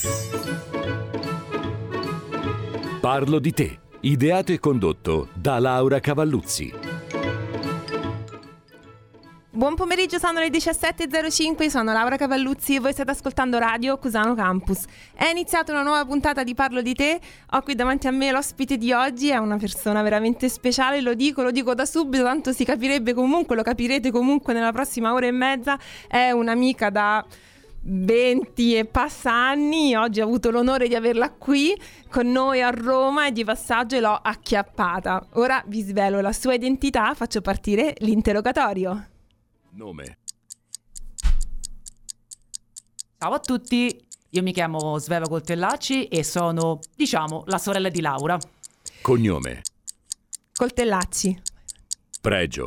Parlo di te, ideato e condotto da Laura Cavalluzzi. Buon pomeriggio, sono le 17.05, sono Laura Cavalluzzi e voi state ascoltando Radio Cusano Campus. È iniziata una nuova puntata di Parlo di te, ho qui davanti a me l'ospite di oggi, è una persona veramente speciale, lo dico da subito, tanto si capirebbe comunque, lo capirete comunque nella prossima ora e mezza, è un'amica da 20 e passa anni, oggi ho avuto l'onore di averla qui con noi a Roma e di passaggio l'ho acchiappata. Ora vi svelo la sua identità, faccio partire l'interrogatorio. Nome. Ciao a tutti, io mi chiamo Sveva Coltellacci e sono, la sorella di Laura. Cognome. Coltellacci. Pregio.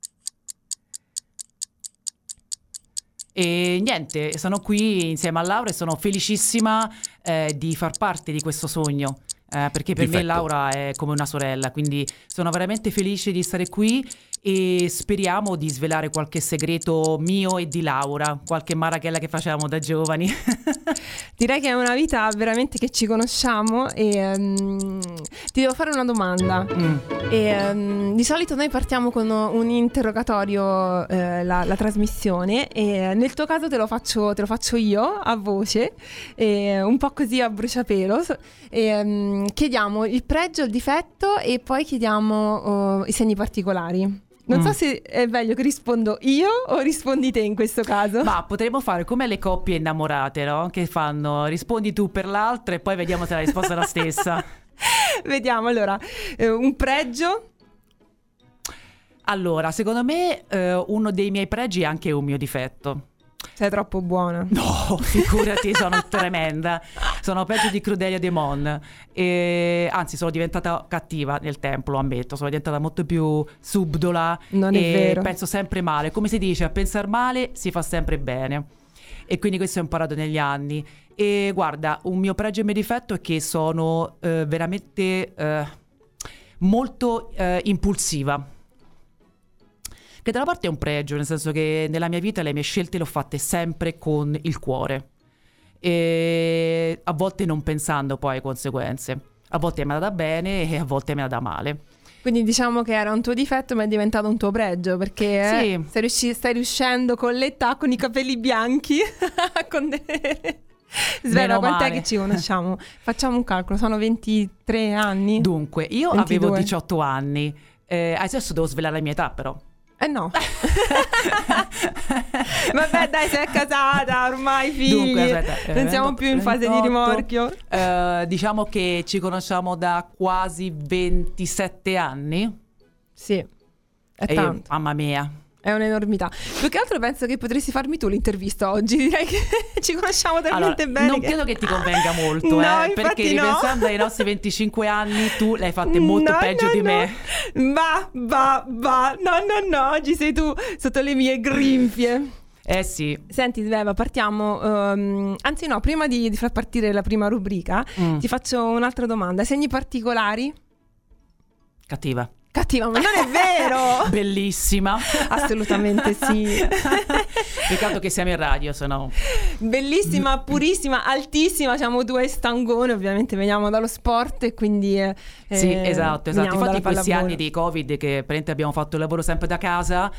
E niente, sono qui insieme a Laura e sono felicissima di far parte di questo sogno, perché per me Laura è come una sorella, quindi sono veramente felice di stare qui e speriamo di svelare qualche segreto mio e di Laura, qualche marachella che facevamo da giovani. Direi che è una vita veramente che ci conosciamo e ti devo fare una domanda. Di solito noi partiamo con un interrogatorio, la trasmissione, e nel tuo caso te lo faccio io a voce, un po' così a bruciapelo. Chiediamo il pregio, il difetto e poi chiediamo i segni particolari. Non so se è meglio che rispondo io o rispondi te in questo caso. Ma potremmo fare come le coppie innamorate, no? Che fanno, rispondi tu per l'altro e poi vediamo se la risposta è la stessa. Vediamo, allora, un pregio. Allora, secondo me uno dei miei pregi è anche un mio difetto. Sei troppo buona. No, figurati, sono tremenda. Sono peggio di Crudelia De Mon. Anzi, sono diventata cattiva nel tempo, lo ammetto. Sono diventata molto più subdola. Non è vero. Penso sempre male. Come si dice, a pensare male si fa sempre bene. E quindi questo ho imparato negli anni. E guarda, un mio pregio e un mio difetto è che sono veramente molto impulsiva. Che da una parte è un pregio, nel senso che nella mia vita le mie scelte le ho fatte sempre con il cuore e a volte non pensando poi alle conseguenze. A volte mi è andata bene e a volte mi è andata male. Quindi diciamo che era un tuo difetto ma è diventato un tuo pregio, perché sì. stai riuscendo con l'età, con i capelli bianchi a contenere. Sveva, quant'è che ci conosciamo? Facciamo un calcolo, sono 23 anni? Dunque, io 22. avevo 18 anni, adesso devo svelare la mia età però. No. Vabbè, dai, sei casata, ormai figli. Dunque, aspetta, non siamo più in fase di rimorchio. Diciamo che ci conosciamo da quasi 27 anni. Sì, è tanto. Mamma mia. È un'enormità. Più che altro penso che potresti farmi tu l'intervista oggi. Direi che ci conosciamo talmente bene. Non credo che ti convenga molto, no, perché ripensando ai nostri 25 anni tu le hai fatte molto peggio di me. Va. No, oggi sei tu sotto le mie grinfie. Sì. Senti Sveva, partiamo. Anzi no, prima di far partire la prima rubrica ti faccio un'altra domanda. Segni particolari? Cattiva, ma non è vero! Bellissima. Assolutamente sì. Peccato che siamo in radio, sennò. Bellissima, purissima, altissima. Siamo due stangone, ovviamente veniamo dallo sport e quindi sì, esatto. Infatti in questi anni di Covid che praticamente abbiamo fatto il lavoro sempre da casa,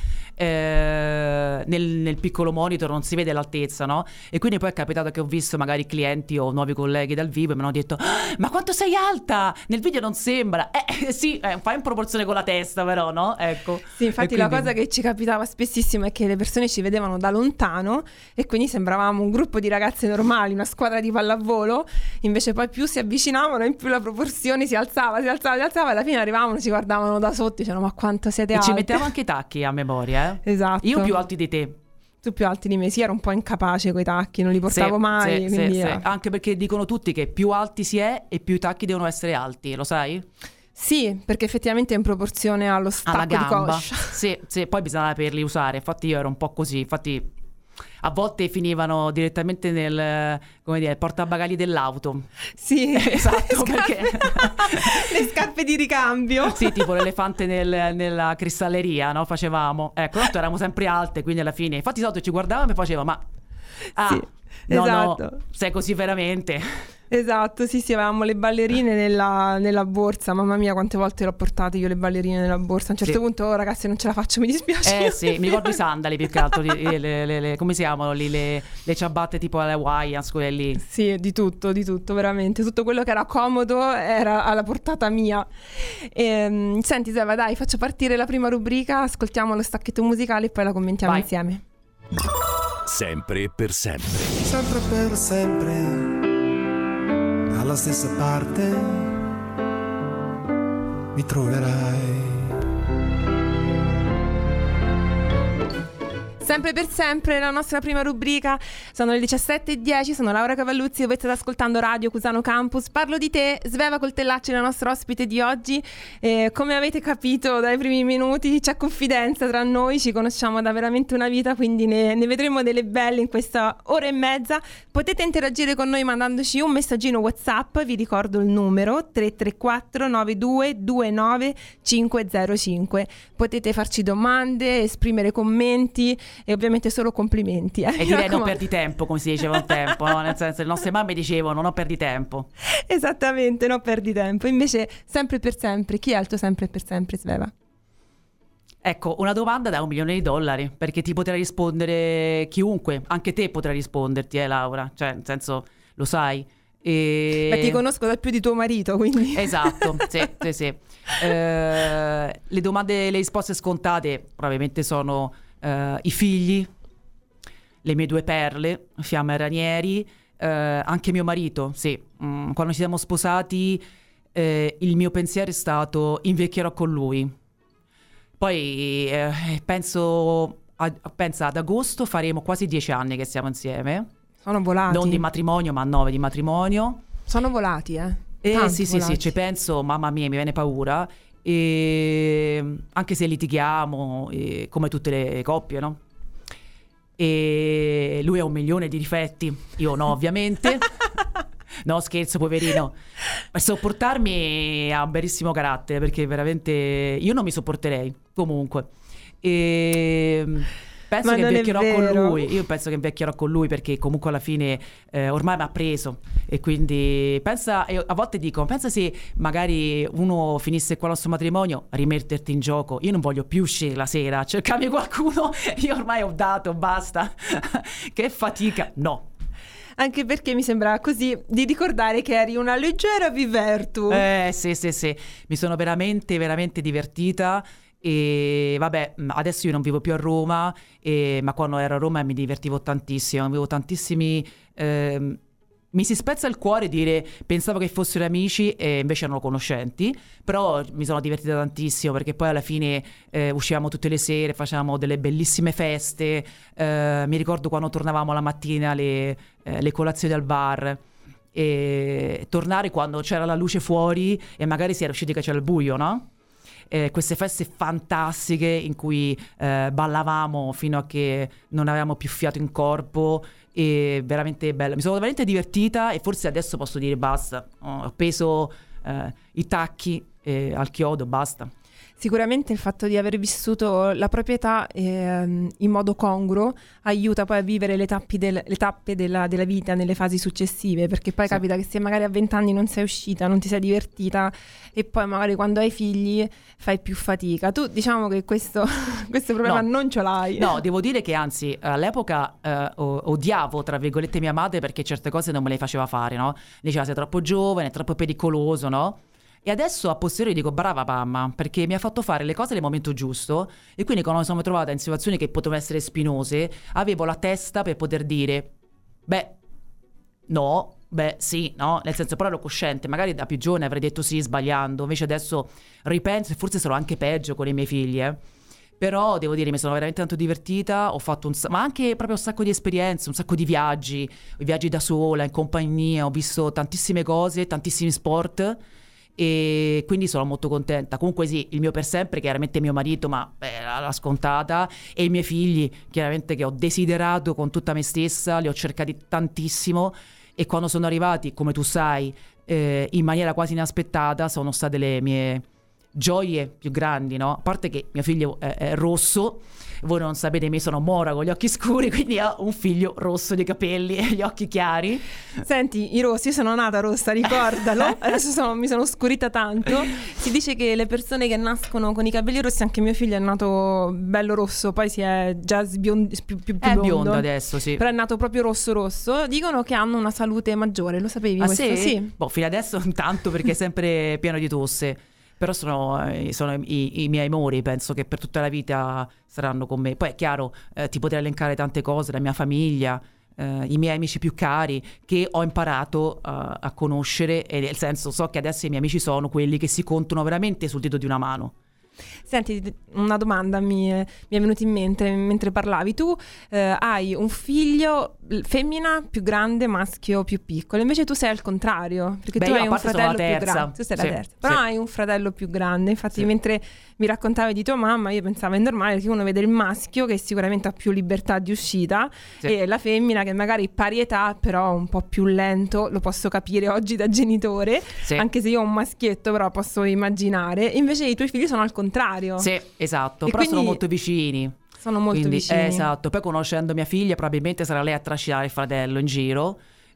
nel piccolo monitor non si vede l'altezza, no? E quindi poi è capitato che ho visto magari clienti o nuovi colleghi dal vivo e mi hanno detto: ma quanto sei alta? Nel video non sembra. Sì, fai in proporzione con la testa però, no? Ecco. Sì, infatti la cosa che ci capitava spessissimo è che le persone ci vedevano da lontano e quindi sembravamo un gruppo di ragazze normali, una squadra di pallavolo, invece poi più si avvicinavano in più la proporzione si alzava e alla fine arrivavano, ci guardavano da sotto e dicevano: ma quanto siete alti. E ci mettevamo anche i tacchi a memoria, Esatto. Io più alti di te. Tu più alti di me, sì, ero un po' incapace coi tacchi, non li portavo mai. Quindi, sì. Anche perché dicono tutti che più alti si è e più i tacchi devono essere alti, lo sai? Sì, perché effettivamente è in proporzione allo stacco di coscia. Sì, poi bisogna saperli usare. Infatti io ero un po' così. Infatti a volte finivano direttamente nel, come dire, portabagagli dell'auto. Sì, esatto, perché le scarpe di ricambio. Sì, tipo l'elefante nella cristalleria, no? Facevamo. Ecco, noi eravamo sempre alte, quindi alla fine. Infatti sotto ci guardavamo e faceva, ma sì. No, Esatto. no, sei così veramente. Esatto, sì, avevamo le ballerine nella borsa. Mamma mia, quante volte l'ho portate io le ballerine nella borsa. A un certo Sì. punto, oh, ragazzi, non ce la faccio, mi dispiace. Sì, mi ricordo i sandali più che altro, come si chiamano lì, le ciabatte tipo le Hawaiians, quelle lì. Sì, di tutto, veramente. Tutto quello che era comodo era alla portata mia. Senti, Seva, dai, faccio partire la prima rubrica, ascoltiamo lo stacchetto musicale e poi la commentiamo Vai. insieme. Sempre e per sempre. Sempre per sempre, dalla stessa parte mi troverai. Sempre per sempre, la nostra prima rubrica. Sono le 17:10, sono Laura Cavalluzzi e voi state ascoltando Radio Cusano Campus. Parlo di te, Sveva Coltellacci è la nostra ospite di oggi. Come avete capito dai primi minuti c'è confidenza tra noi, ci conosciamo da veramente una vita, quindi ne vedremo delle belle in questa ora e mezza. Potete interagire con noi mandandoci un messaggino WhatsApp, vi ricordo il numero 334 9229 505. Potete farci domande, esprimere commenti e ovviamente solo complimenti. E direi non perdi tempo, come si diceva un tempo, no? Nel senso, le nostre mamme dicevano non perdi tempo. Esattamente, non perdi tempo. Invece, sempre per sempre, chi è il tuo sempre per sempre, Sveva? Ecco, una domanda da $1 milione, perché ti potrà rispondere chiunque, anche te potrà risponderti, Laura, cioè nel senso, lo sai. Beh, ti conosco da più di tuo marito, quindi. Esatto, sì. Le domande, le risposte scontate probabilmente sono i figli, le mie 2 perle, Fiamma e Ranieri, anche mio marito, sì. Quando ci siamo sposati il mio pensiero è stato invecchierò con lui. Poi pensa ad agosto faremo quasi 10 anni che siamo insieme. Sono volati. Non di matrimonio, ma 9 di matrimonio. Sono volati, Sì, ci penso, mamma mia, mi viene paura. E anche se litighiamo, come tutte le coppie, no? E lui ha 1 milione di difetti, io no, ovviamente. No, scherzo, poverino. Per sopportarmi ha un bellissimo carattere, perché veramente io non mi sopporterei comunque. E penso che invecchierò con lui. Io penso che invecchierò con lui, perché comunque alla fine ormai mi ha preso. E quindi a volte dico, pensa se magari uno finisse qua il nostro matrimonio, rimetterti in gioco. Io non voglio più uscire la sera, cercarmi qualcuno. Io ormai ho dato, basta. Che fatica. No. Anche perché mi sembra così di ricordare che eri una leggera vivertu. Sì. Mi sono veramente, veramente divertita. E vabbè, adesso io non vivo più a Roma, ma quando ero a Roma mi divertivo tantissimo. Avevo tantissimi... mi si spezza il cuore dire pensavo che fossero amici e invece erano conoscenti, però mi sono divertita tantissimo, perché poi alla fine uscivamo tutte le sere, facevamo delle bellissime feste. Mi ricordo quando tornavamo la mattina le colazioni al bar, e tornare quando c'era la luce fuori e magari si era usciti che c'era il buio, no? Queste feste fantastiche in cui ballavamo fino a che non avevamo più fiato in corpo, e veramente bella. Mi sono veramente divertita, e forse adesso posso dire basta, ho appeso i tacchi al chiodo, basta. Sicuramente il fatto di aver vissuto la propria età in modo congruo aiuta poi a vivere le tappe della vita nelle fasi successive, perché poi capita che se magari a 20 anni non sei uscita, non ti sei divertita, e poi magari quando hai figli fai più fatica. Tu diciamo che questo problema non ce l'hai. No, devo dire che anzi all'epoca odiavo tra virgolette mia madre, perché certe cose non me le faceva fare, no? Diceva sei troppo giovane, è troppo pericoloso, no? E adesso a posteriori dico brava mamma, perché mi ha fatto fare le cose nel momento giusto, e quindi quando mi sono trovata in situazioni che potevano essere spinose avevo la testa per poter dire sì, no, nel senso, però ero cosciente, magari da più giovane avrei detto sì sbagliando, invece adesso ripenso e forse sarò anche peggio con i miei figli, Però devo dire mi sono veramente tanto divertita, ho fatto ma anche proprio un sacco di esperienze, un sacco di viaggi da sola, in compagnia, ho visto tantissime cose, tantissimi sport, e quindi sono molto contenta. Comunque sì, il mio per sempre chiaramente mio marito, ma la scontata, e i miei figli chiaramente, che ho desiderato con tutta me stessa, li ho cercati tantissimo, e quando sono arrivati, come tu sai, in maniera quasi inaspettata, sono state le mie gioie più grandi, no? A parte che mio figlio è rosso, voi non sapete, mi sono mora con gli occhi scuri, quindi ho un figlio rosso di capelli e gli occhi chiari. Senti, i rossi, io sono nata rossa, ricordalo. Adesso mi sono scurita tanto. Si dice che le persone che nascono con i capelli rossi, anche mio figlio è nato bello rosso, poi si è già più È biondo. biondo adesso, sì. Però è nato proprio rosso. Dicono che hanno una salute maggiore, lo sapevi questo? Sì? Sì. Boh, fino adesso intanto perché è sempre pieno di tosse. Però sono i miei amori, penso che per tutta la vita saranno con me. Poi è chiaro, ti potrei elencare tante cose, la mia famiglia, i miei amici più cari che ho imparato a conoscere, e nel senso so che adesso i miei amici sono quelli che si contano veramente sul dito di una mano. Senti, una domanda mi è venuta in mente mentre parlavi. Tu hai un figlio femmina più grande, maschio più piccolo, invece tu sei al contrario, perché Beh, tu io hai a un parte sono la fratello più terza. grande. Tu sei Sì, la terza, però sì. hai un fratello più grande. Infatti Sì. mentre mi raccontavi di tua mamma io pensavo è normale, perché uno vede il maschio che sicuramente ha più libertà di uscita, Sì. e la femmina che magari pari età però un po' più lento. Lo posso capire oggi da genitore, Sì. anche se io ho un maschietto, però posso immaginare. Invece i tuoi figli sono al contrario. Sì, esatto, E però sono quindi molto vicini. Sono molto Quindi, vicini. esatto, poi conoscendo mia figlia probabilmente sarà lei a trascinare il fratello in giro.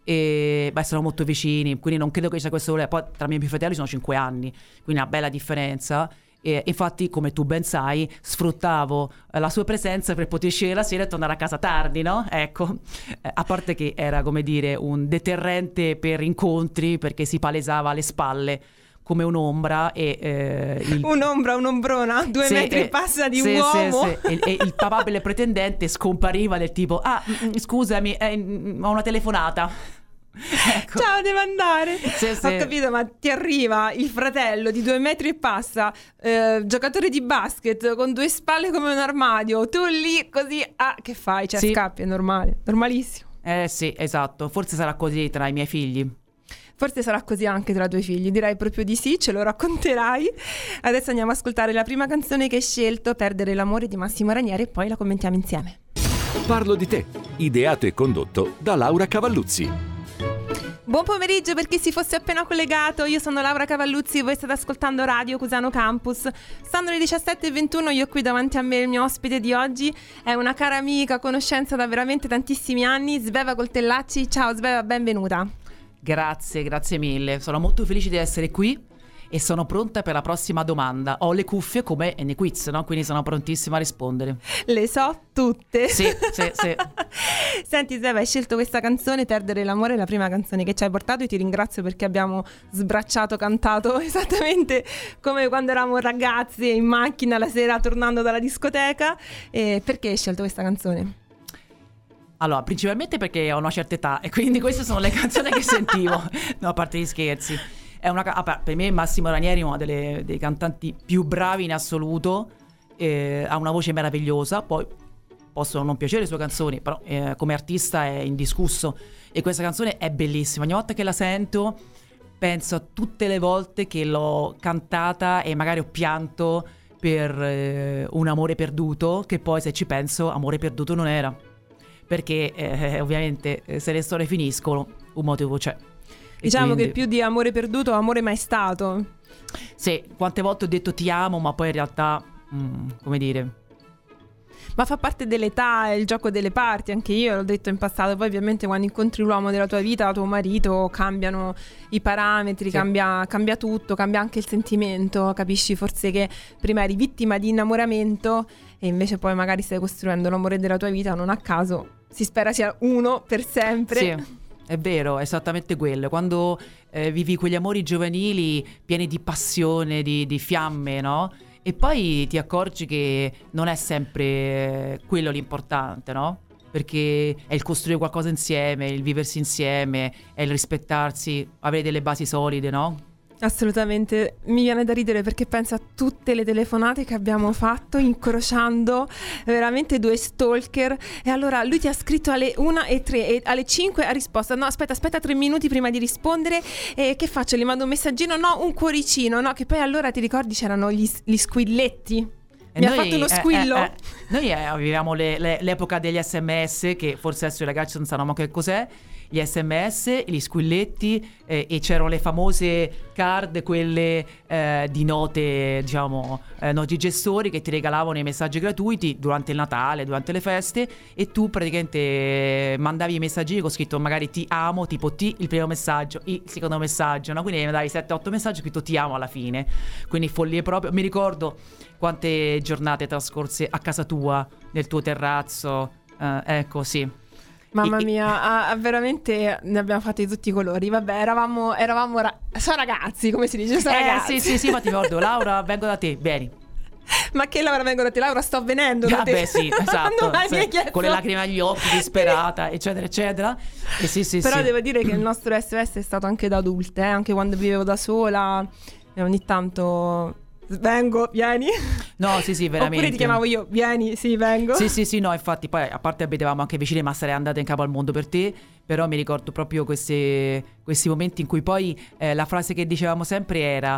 E beh, sono molto vicini, quindi non credo che ci sia questo. Poi tra i miei fratelli sono 5 anni, quindi una bella differenza. E infatti, come tu ben sai, sfruttavo la sua presenza per poter uscire la sera e tornare a casa tardi, no? Ecco, a parte che era, come dire, un deterrente per incontri, perché si palesava alle spalle come un'ombra e Un'ombrona, 2 Sì, metri e passa di sì, uomo. sì, sì. E il papabile pretendente scompariva del tipo scusami, ho una telefonata. Ecco. Ciao, devo andare. Sì, sì. Ho capito, ma ti arriva il fratello di 2 metri e passa, giocatore di basket con 2 spalle come un armadio. Tu lì così, che fai? Cioè Sì. scappi, è normale, normalissimo. Sì, esatto. Forse sarà così tra i miei figli. Forse sarà così anche tra i tuoi figli, direi proprio di sì, ce lo racconterai. Adesso andiamo a ascoltare la prima canzone che hai scelto, Perdere l'amore di Massimo Ranieri, e poi la commentiamo insieme. Parlo di te, ideato e condotto da Laura Cavalluzzi. Buon pomeriggio per chi si fosse appena collegato, io sono Laura Cavalluzzi e voi state ascoltando Radio Cusano Campus. Sono le 17:21, io qui davanti a me il mio ospite di oggi è una cara amica, conoscenza da veramente tantissimi anni, Sveva Coltellacci. Ciao Sveva, benvenuta. Grazie mille. Sono molto felice di essere qui e sono pronta per la prossima domanda. Ho le cuffie come nei quiz, no? Quindi sono prontissima a rispondere. Le so tutte. Sì. Senti Sveva, hai scelto questa canzone, Perdere l'amore, la prima canzone che ci hai portato, e ti ringrazio perché abbiamo sbracciato, cantato esattamente come quando eravamo ragazzi in macchina la sera tornando dalla discoteca. E perché hai scelto questa canzone? Allora, principalmente perché ho una certa età e quindi queste sono le canzoni che sentivo. No, a parte gli scherzi. Per me Massimo Ranieri è uno dei cantanti più bravi in assoluto, ha una voce meravigliosa, poi possono non piacere le sue canzoni, però come artista è indiscusso, e questa canzone è bellissima. Ogni volta che la sento penso a tutte le volte che l'ho cantata e magari ho pianto per un amore perduto, che poi se ci penso amore perduto non era, perché ovviamente se le storie finiscono un motivo c'è. Diciamo quindi, che più di amore perduto, amore mai stato. sì, quante volte ho detto ti amo, ma poi in realtà come dire, Ma fa parte dell'età, è il gioco delle parti, anche io l'ho detto in passato. Poi ovviamente quando incontri l'uomo della tua vita, tuo marito, cambiano i parametri, Sì. cambia tutto, cambia anche il sentimento. Capisci forse che prima eri vittima di innamoramento e invece poi magari stai costruendo l'amore della tua vita, non a caso si spera sia uno per sempre. sì, è vero, è esattamente quello. Quando vivi quegli amori giovanili pieni di passione, di fiamme, no? E poi ti accorgi che non è sempre quello l'importante, no? Perché è il costruire qualcosa insieme, il viversi insieme, è il rispettarsi, avere delle basi solide, no? Assolutamente, mi viene da ridere perché penso a tutte le telefonate che abbiamo fatto incrociando veramente 2 stalker. E allora lui ti ha scritto alle 1:03 e alle 5 ha risposto: no, aspetta 3 minuti prima di rispondere. E che faccio? Gli mando un messaggino? No, un cuoricino, no? Che poi allora ti ricordi c'erano gli squilletti. Mi ha fatto uno squillo. Noi avevamo l'epoca degli SMS, che forse adesso i ragazzi non sanno ma che cos'è, gli SMS, gli squilletti e c'erano le famose card, quelle di note, diciamo, noti gestori che ti regalavano i messaggi gratuiti durante il Natale, durante le feste, e tu praticamente mandavi i messaggi con scritto magari ti amo, tipo T il primo messaggio, I il secondo messaggio, no? Quindi mandavi 7-8 messaggi scritto ti amo alla fine. Quindi follie proprio. Mi ricordo quante giornate trascorse a casa tua, nel tuo terrazzo, ecco, sì. Mamma mia, veramente ne abbiamo fatti di tutti i colori. Vabbè, eravamo so ragazzi, come si dice, so ragazzi. Sì, ma ti ricordo, Laura, vengo da te, vieni. Ma che Laura, vengo da te? Laura, sto venendo da te. Vabbè, sì, esatto. Sì, con le lacrime agli occhi, disperata, eccetera, eccetera. E sì. Però devo dire che il nostro SOS è stato anche da adulte, anche quando vivevo da sola, e ogni tanto vengo, vieni. No, sì, veramente. Oppure ti chiamavo io, vieni, sì, vengo. Sì, no, infatti poi a parte abitavamo anche vicini, ma sarei andata in capo al mondo per te. Però mi ricordo proprio questi momenti in cui poi la frase che dicevamo sempre era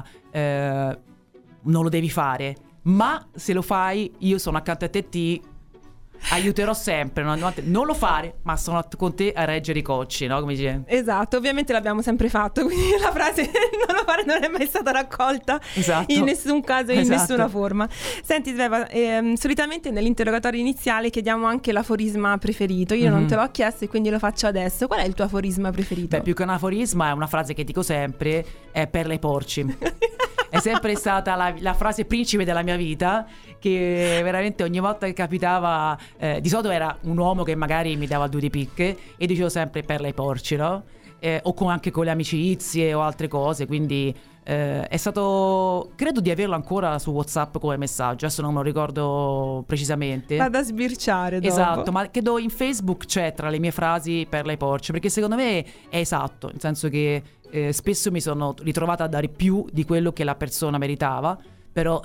non lo devi fare, ma se lo fai io sono accanto a te e ti aiuterò sempre, non lo fare, ma sono con te a reggere i cocci, no? Come dice. Esatto, ovviamente l'abbiamo sempre fatto, quindi la frase non lo fare non è mai stata raccolta, esatto, in nessun caso, in nessuna forma. Senti Sveva, solitamente nell'interrogatorio iniziale chiediamo anche l'aforisma preferito. Io non te l'ho chiesto e quindi lo faccio adesso. Qual è il tuo aforisma preferito? Beh, più che un aforisma è una frase che dico sempre, è per le porci. È sempre stata la frase principe della mia vita, che veramente ogni volta che capitava, di solito era un uomo che magari mi dava due di picche e dicevo sempre per le porci, no? O anche con le amicizie o altre cose, quindi è stato, credo di averlo ancora su WhatsApp come messaggio, adesso non me lo ricordo precisamente. Vado a sbirciare dopo. Esatto, ma credo in Facebook c'è tra le mie frasi per le porci, perché secondo me è esatto, nel senso che spesso mi sono ritrovata a dare più di quello che la persona meritava, però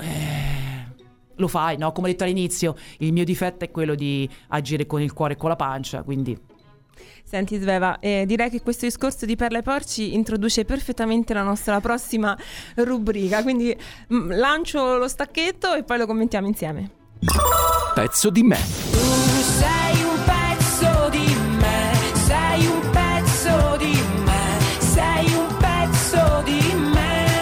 lo fai, no? Come ho detto all'inizio, il mio difetto è quello di agire con il cuore e con la pancia, quindi. Senti Sveva, direi che questo discorso di perle ai porci introduce perfettamente la nostra prossima rubrica, quindi lancio lo stacchetto e poi lo commentiamo insieme. Pezzo di me. Tu sei un pezzo di me, sei un pezzo di me, sei un pezzo di me.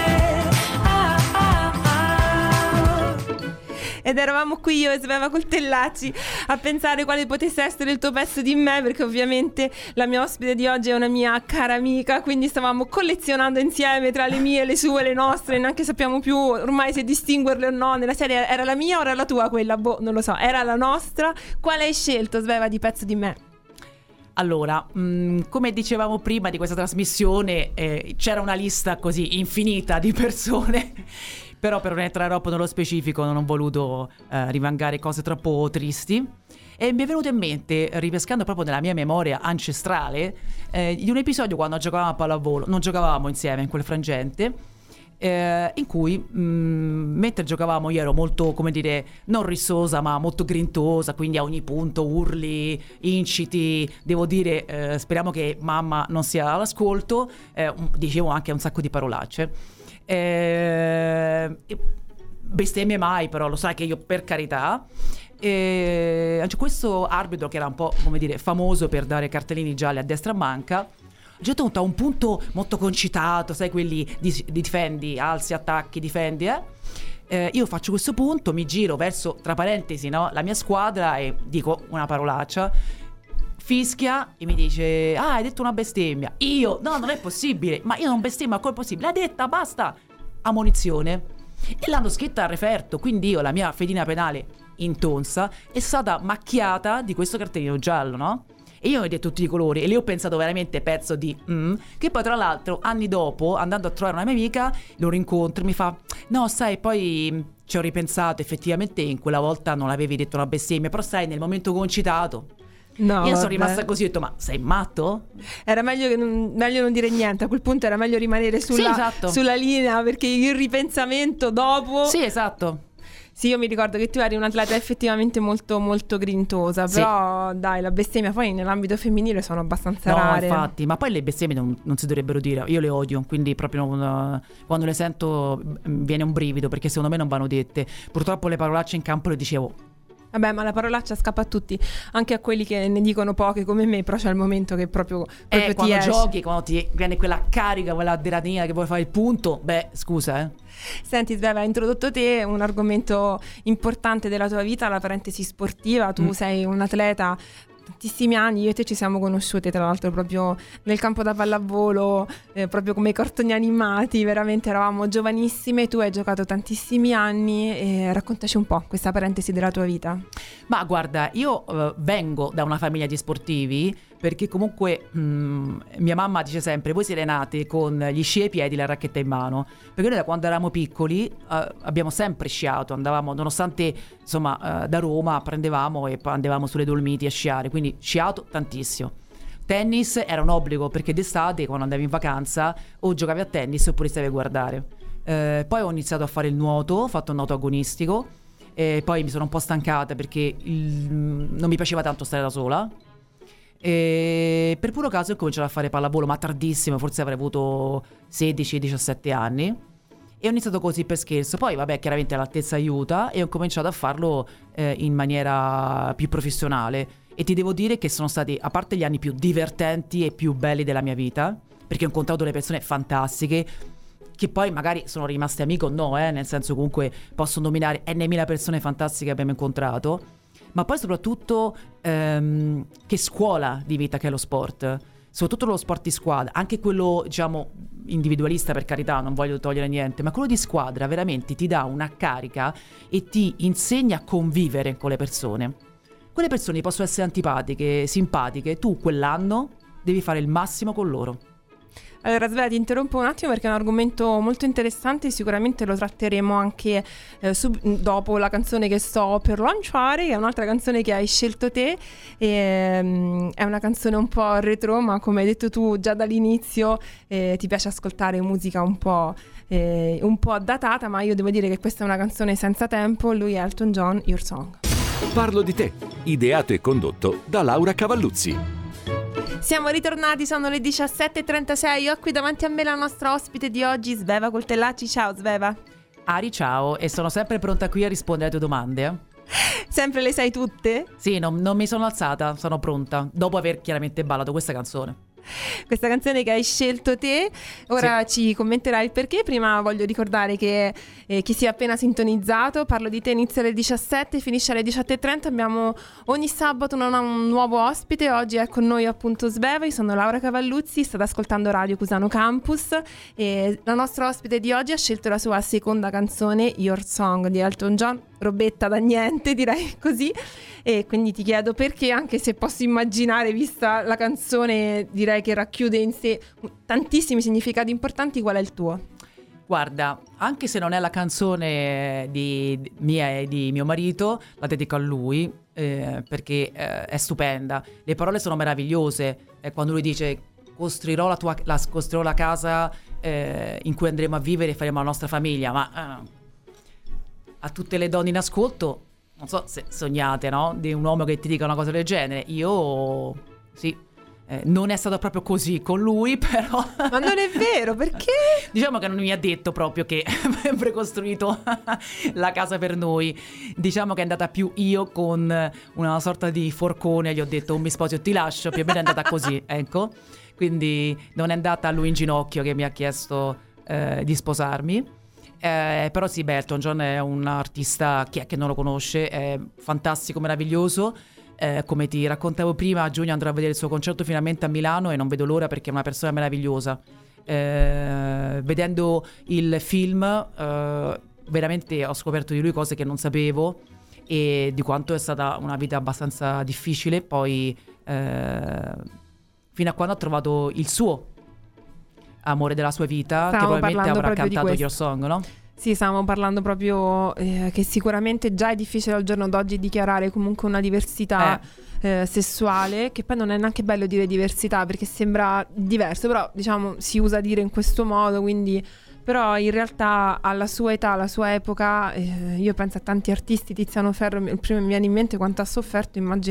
Ed eravamo qui io e Sveva Coltellacci a pensare quale potesse essere il tuo pezzo di me, perché ovviamente la mia ospite di oggi è una mia cara amica, quindi stavamo collezionando insieme tra le mie, le sue, le nostre, neanche sappiamo più ormai se distinguerle o no. Nella serie era la mia o era la tua quella? Boh, non lo so, era la nostra. Quale hai scelto, Sveva, di pezzo di me? Allora, come dicevamo prima di questa trasmissione, c'era una lista così infinita di persone, però per non entrare troppo nello specifico non ho voluto rimangare cose troppo tristi. E mi è venuto in mente, ripescando proprio nella mia memoria ancestrale, di un episodio quando giocavamo a pallavolo. Non giocavamo insieme in quel frangente, in cui mentre giocavamo io ero molto, come dire, non rissosa ma molto grintosa, quindi a ogni punto urli, inciti, devo dire, speriamo che mamma non sia all'ascolto, dicevo anche un sacco di parolacce, bestemmie mai, però lo sai che io, per carità. Questo arbitro, che era un po', come dire, famoso per dare cartellini gialli a destra e a manca, a un certo punto a un punto molto concitato, sai, quelli di difendi, alzi, attacchi, difendi, io faccio questo punto, mi giro verso, tra parentesi, no, la mia squadra e dico una parolaccia, fischia e mi dice: ah, hai detto una bestemmia. Io, no, non è possibile, ma io non bestemmio, ma come è possibile? L'ha detta, basta, ammonizione. E l'hanno scritta al referto, quindi io, la mia fedina penale intonsa, è stata macchiata di questo cartellino giallo, no? E io ho detto tutti i colori, e lì ho pensato veramente pezzo di che poi tra l'altro anni dopo, andando a trovare una mia amica, lo rincontro e mi fa: no, sai, poi ci ho ripensato, effettivamente in quella volta non avevi detto una bestemmia, però sai, nel momento concitato. No, io sono rimasta così, ho detto: ma sei matto? Era meglio non dire niente, a quel punto era meglio rimanere sulla linea, perché il ripensamento dopo. Sì, esatto. Sì, io mi ricordo che tu eri un'atleta effettivamente molto molto grintosa, però dai, la bestemmia poi nell'ambito femminile sono abbastanza rare. No, infatti, ma poi le bestemmie non si dovrebbero dire, io le odio, quindi proprio quando le sento viene un brivido, perché secondo me non vanno dette. Purtroppo le parolacce in campo le dicevo Vabbè, ma la parolaccia scappa a tutti, anche a quelli che ne dicono poche come me, però c'è il momento che proprio ti quando esce. giochi, quando ti viene quella carica, quella adrenalina che vuoi fare il punto, scusa. Senti Sveva, hai introdotto te un argomento importante della tua vita, la parentesi sportiva. Tu sei un atleta tantissimi anni, io e te ci siamo conosciute tra l'altro proprio nel campo da pallavolo, proprio come cartoni animati, veramente eravamo giovanissime. Tu hai giocato tantissimi anni e raccontaci un po' questa parentesi della tua vita. Ma guarda, io vengo da una famiglia di sportivi, perché comunque mia mamma dice sempre: voi siete nate con gli sci ai piedi e la racchetta in mano, perché noi da quando eravamo piccoli abbiamo sempre sciato, andavamo, nonostante insomma da Roma prendevamo e poi andavamo sulle Dolomiti a sciare, quindi sciato tantissimo. Tennis era un obbligo, perché d'estate quando andavi in vacanza o giocavi a tennis oppure stavi a guardare. Poi ho iniziato a fare il nuoto, ho fatto un nuoto agonistico e poi mi sono un po' stancata perché non mi piaceva tanto stare da sola. E per puro caso ho cominciato a fare pallavolo, ma tardissimo, forse avrei avuto 16-17 anni, e ho iniziato così per scherzo. Poi vabbè, chiaramente l'altezza aiuta e ho cominciato a farlo in maniera più professionale, e ti devo dire che sono stati, a parte gli anni più divertenti e più belli della mia vita, perché ho incontrato delle persone fantastiche che poi magari sono rimaste amiche o no, nel senso, comunque posso nominare n.000 persone fantastiche che abbiamo incontrato. Ma poi soprattutto che scuola di vita che è lo sport, soprattutto lo sport di squadra, anche quello diciamo individualista, per carità, non voglio togliere niente, ma quello di squadra veramente ti dà una carica e ti insegna a convivere con le persone. Quelle persone possono essere antipatiche, simpatiche, tu quell'anno devi fare il massimo con loro. Allora Svea, ti interrompo un attimo perché è un argomento molto interessante e sicuramente lo tratteremo anche dopo la canzone che sto per lanciare, che è un'altra canzone che hai scelto te, e, è una canzone un po' retro, ma come hai detto tu già dall'inizio ti piace ascoltare musica un po' datata, ma io devo dire che questa è una canzone senza tempo. Lui è Elton John, Your Song. Parlo di te, ideato e condotto da Laura Cavalluzzi. Siamo ritornati, sono le 17.36. Ho qui davanti a me la nostra ospite di oggi, Sveva Coltellacci. Ciao Sveva. Ari, ciao, e sono sempre pronta qui a rispondere alle tue domande. Sempre le sai tutte? Sì, non mi sono alzata, sono pronta, dopo aver chiaramente ballato questa canzone. Questa canzone che hai scelto te, ora sì, ci commenterai il perché. Prima voglio ricordare che chi si è appena sintonizzato, Parlo di te inizia alle 17, finisce alle 18.30. Abbiamo ogni sabato un nuovo ospite. Oggi è con noi appunto Sveva, io sono Laura Cavalluzzi, state ascoltando Radio Cusano Campus e la nostra ospite di oggi ha scelto la sua seconda canzone, Your Song di Elton John, robetta da niente, direi così. E quindi ti chiedo perché, anche se posso immaginare, vista la canzone, direi che racchiude in sé tantissimi significati importanti, qual è il tuo? Guarda, anche se non è la canzone di mia e di mio marito, la dedico a lui perché è stupenda. Le parole sono meravigliose. Quando lui dice costruirò la casa in cui andremo a vivere e faremo la nostra famiglia, ma a tutte le donne in ascolto, non so se sognate, no? Di un uomo che ti dica una cosa del genere. Io sì, non è stato proprio così con lui, però. Ma non è vero, perché? Diciamo che non mi ha detto proprio che avrebbe costruito la casa per noi. Diciamo che è andata più io con una sorta di forcone, gli ho detto: un mi sposi o ti lascio. Più o meno è andata così, ecco. Quindi non è andata a lui in ginocchio che mi ha chiesto di sposarmi. Però sì, Elton John è un artista, chi è che non lo conosce, è fantastico, meraviglioso. Come ti raccontavo prima, a giugno andrò a vedere il suo concerto finalmente a Milano e non vedo l'ora perché è una persona meravigliosa. Vedendo il film veramente ho scoperto di lui cose che non sapevo e di quanto è stata una vita abbastanza difficile. Poi fino a quando ha trovato il suo amore della sua vita, che probabilmente avrà cantato Your Song, no? Sì, stavamo parlando proprio che sicuramente già è difficile al giorno d'oggi dichiarare comunque una diversità sessuale, che poi non è neanche bello dire diversità perché sembra diverso, però diciamo si usa dire in questo modo, quindi però in realtà alla sua età, alla sua epoca, io penso a tanti artisti, Tiziano Ferro, il primo mi viene in mente quanto ha sofferto, immagina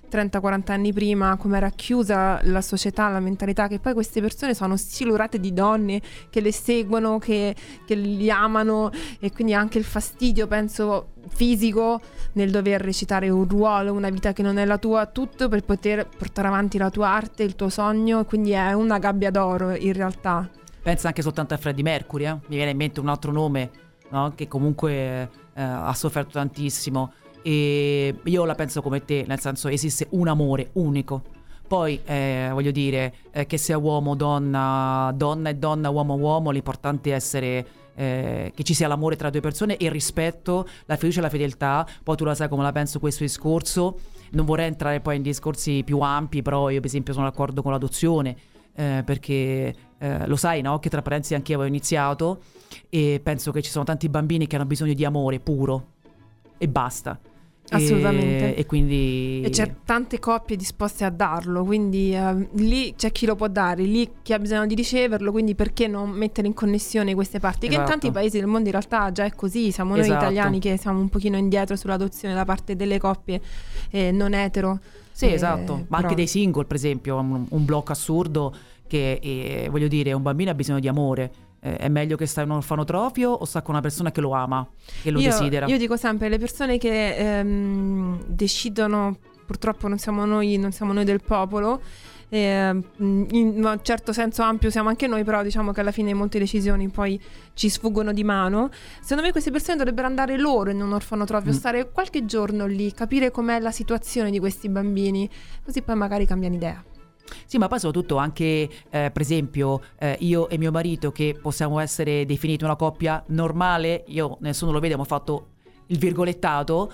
30-40 anni prima, come era chiusa la società, la mentalità, che poi queste persone sono silurate di donne che le seguono, che li amano, e quindi anche il fastidio, penso, fisico nel dover recitare un ruolo, una vita che non è la tua, tutto per poter portare avanti la tua arte, il tuo sogno, quindi è una gabbia d'oro in realtà. Pensa anche soltanto a Freddie Mercury, mi viene in mente un altro nome, no? Che comunque ha sofferto tantissimo, e io la penso come te, nel senso esiste un amore unico. Poi voglio dire che sia uomo, donna, donna e donna, uomo, uomo, l'importante è essere che ci sia l'amore tra due persone, e il rispetto, la fiducia e la fedeltà. Poi tu la sai come la penso questo discorso, non vorrei entrare poi in discorsi più ampi, però io per esempio sono d'accordo con l'adozione, perché lo sai, no? Che tra parentesi anche io avevo iniziato, e penso che ci sono tanti bambini che hanno bisogno di amore puro e basta. Assolutamente. E quindi e c'è tante coppie disposte a darlo, quindi lì c'è chi lo può dare, lì chi ha bisogno di riceverlo, quindi perché non mettere in connessione queste parti, che in tanti paesi del mondo in realtà già è così. Siamo noi italiani che siamo un pochino indietro sull'adozione da parte delle coppie non etero. Sì, esatto, ma anche dei single, per esempio, un blocco assurdo che voglio dire, un bambino ha bisogno di amore. È meglio che sta in un orfanotrofio o sta con una persona che lo ama, che lo desidera? Io dico sempre, le persone che decidono, purtroppo non siamo noi del popolo, in un certo senso ampio siamo anche noi, però diciamo che alla fine molte decisioni poi ci sfuggono di mano. Secondo me queste persone dovrebbero andare loro in un orfanotrofio, stare qualche giorno lì, capire com'è la situazione di questi bambini, così poi magari cambiano idea. Sì, ma poi soprattutto anche per esempio io e mio marito, che possiamo essere definiti una coppia normale, nessuno lo vede, abbiamo fatto il virgolettato,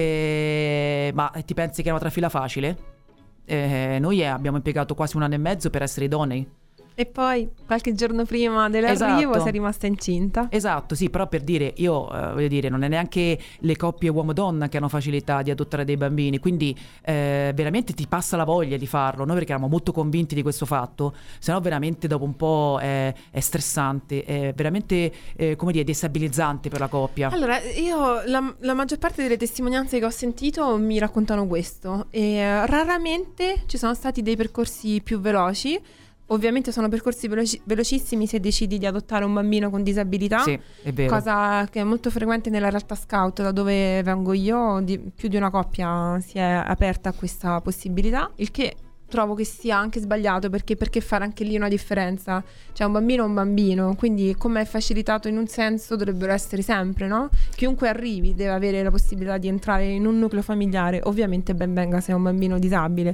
ma ti pensi che è una trafila facile? Noi abbiamo impiegato quasi 1 anno e mezzo per essere idonei. E poi qualche giorno prima dell'arrivo sei rimasta incinta. Esatto, sì, però per dire, io voglio dire, non è neanche le coppie uomo-donna che hanno facilità di adottare dei bambini, quindi veramente ti passa la voglia di farlo. Noi perché eravamo molto convinti di questo fatto, se no veramente dopo un po' è stressante, è veramente come dire, destabilizzante per la coppia. Allora, io la maggior parte delle testimonianze che ho sentito mi raccontano questo, e raramente ci sono stati dei percorsi più veloci. Ovviamente sono percorsi velocissimi se decidi di adottare un bambino con disabilità. Sì, è vero. Cosa che è molto frequente nella realtà scout, da dove vengo io. Più di una coppia si è aperta a questa possibilità, il che trovo che sia anche sbagliato, perché fare anche lì una differenza? Cioè, un bambino è un bambino, quindi come è facilitato in un senso dovrebbero essere sempre, no? Chiunque arrivi deve avere la possibilità di entrare in un nucleo familiare, ovviamente ben venga se è un bambino disabile.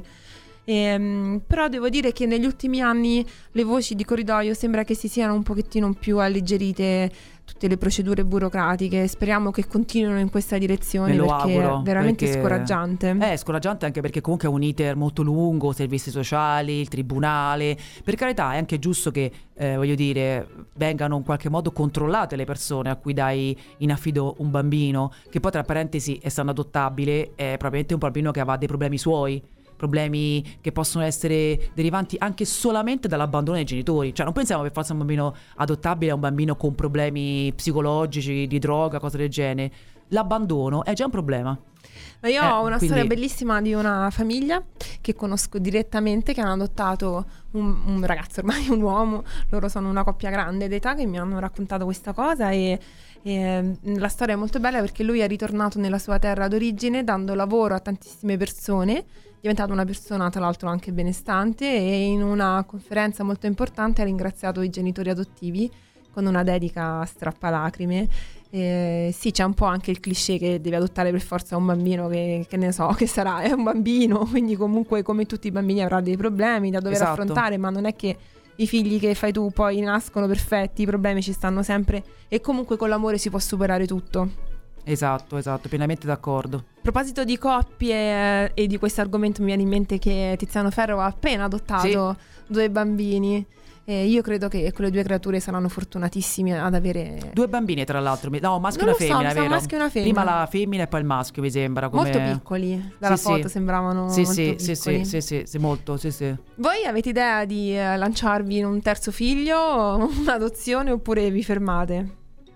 Però devo dire che negli ultimi anni le voci di corridoio sembra che si siano un pochettino più alleggerite tutte le procedure burocratiche. Speriamo che continuino in questa direzione, perché auguro, è veramente scoraggiante. È scoraggiante anche perché comunque è un iter molto lungo, servizi sociali, il tribunale. Per carità, è anche giusto che voglio dire, vengano in qualche modo controllate le persone a cui dai in affido un bambino, che poi tra parentesi, essendo adottabile, è probabilmente un bambino che avrà dei problemi suoi, problemi che possono essere derivanti anche solamente dall'abbandono dei genitori. Cioè non pensiamo per forza a un bambino adottabile a un bambino con problemi psicologici, di droga, cose del genere. L'abbandono è già un problema. Ma io ho una storia bellissima di una famiglia che conosco direttamente, che hanno adottato un ragazzo, ormai un uomo. Loro sono una coppia grande d'età, che mi hanno raccontato questa cosa, e la storia è molto bella perché lui è ritornato nella sua terra d'origine dando lavoro a tantissime persone, diventato una persona tra l'altro anche benestante, e in una conferenza molto importante ha ringraziato i genitori adottivi con una dedica strappalacrime. Sì, c'è un po' anche il cliché che devi adottare per forza un bambino che ne so, che sarà, è un bambino, quindi comunque come tutti i bambini avrà dei problemi da dover affrontare, ma non è che i figli che fai tu poi nascono perfetti, i problemi ci stanno sempre, e comunque con l'amore si può superare tutto. Esatto, pienamente d'accordo. A proposito di coppie e di questo argomento, mi viene in mente che Tiziano Ferro ha appena adottato 2 bambini. Io credo che quelle 2 creature saranno fortunatissimi ad avere 2 bambini, tra l'altro. No, maschio e una femmina, vero? Maschio e una femmina. Prima la femmina e poi il maschio, mi sembra. Molto piccoli. Dalla foto sembravano molto piccoli. Sì, molto. Voi avete idea di lanciarvi in un terzo figlio, un'adozione, oppure vi fermate?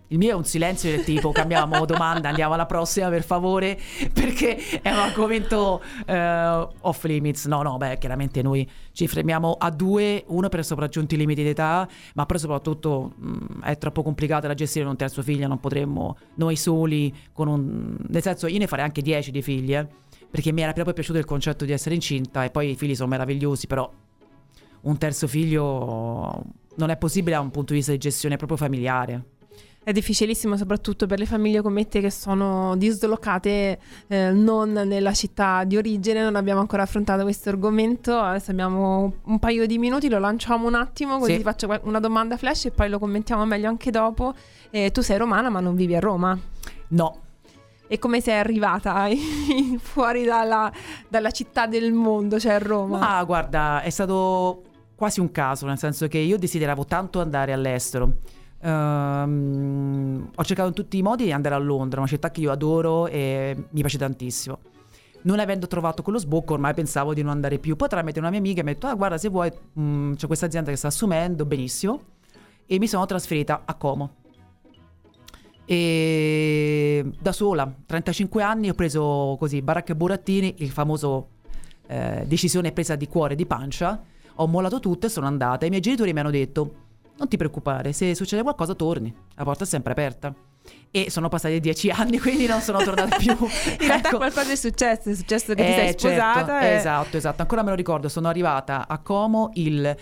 Il mio è un silenzio del tipo cambiamo domanda, andiamo alla prossima per favore, perché è un argomento off limits. No, chiaramente noi ci fermiamo a 2, uno per sopraggiunti limiti d'età, ma poi soprattutto è troppo complicata da gestire un terzo figlio, non potremmo noi soli nel senso, io ne farei anche 10 di figli, perché mi era proprio piaciuto il concetto di essere incinta, e poi i figli sono meravigliosi, però un terzo figlio non è possibile da un punto di vista di gestione proprio familiare. È difficilissimo soprattutto per le famiglie come te che sono dislocate non nella città di origine. Non abbiamo ancora affrontato questo argomento, adesso abbiamo un paio di minuti, lo lanciamo un attimo così ti faccio una domanda flash e poi lo commentiamo meglio anche dopo. Tu sei romana ma non vivi a Roma? No. E come sei arrivata fuori dalla città del mondo, cioè a Roma? Ah, guarda, è stato quasi un caso, nel senso che io desideravo tanto andare all'estero. Ho cercato in tutti i modi di andare a Londra, una città che io adoro e mi piace tantissimo. Non avendo trovato quello sbocco, ormai pensavo di non andare più. Poi tramite una mia amica mi ha detto: guarda, se vuoi c'è questa azienda che sta assumendo, benissimo. E mi sono trasferita a Como. E da sola, 35 anni, ho preso così baracca e burattini, il famoso decisione presa di cuore e di pancia. Ho mollato tutto e sono andata. I miei genitori mi hanno detto: non ti preoccupare, se succede qualcosa torni, la porta è sempre aperta. E sono passati 10 anni, quindi non sono tornata più. In realtà qualcosa è successo che ti sei sposata. Certo, esatto, ancora me lo ricordo, sono arrivata a Como il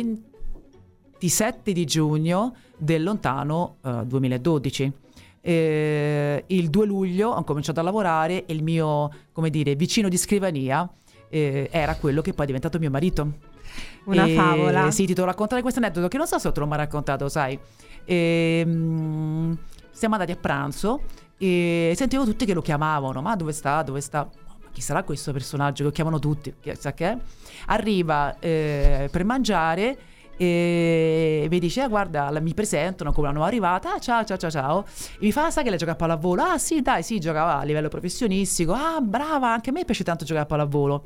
27 di giugno del lontano 2012. Il 2 luglio ho cominciato a lavorare e il mio, come dire, vicino di scrivania era quello che poi è diventato mio marito. Una favola. Sì, ti devo raccontare questo aneddoto che non so se te l'ho mai raccontato, sai. Siamo andati a pranzo e sentivo tutti che lo chiamavano: ma dove sta? Ma chi sarà questo personaggio che lo chiamano tutti? Chissà che è. Arriva per mangiare e mi dice: guarda, mi presentano come una nuova arrivata. Ciao. E mi fa: sai che lei gioca a pallavolo? Ah sì, dai, sì, giocava a livello professionistico. Ah, brava, anche a me piace tanto giocare a pallavolo.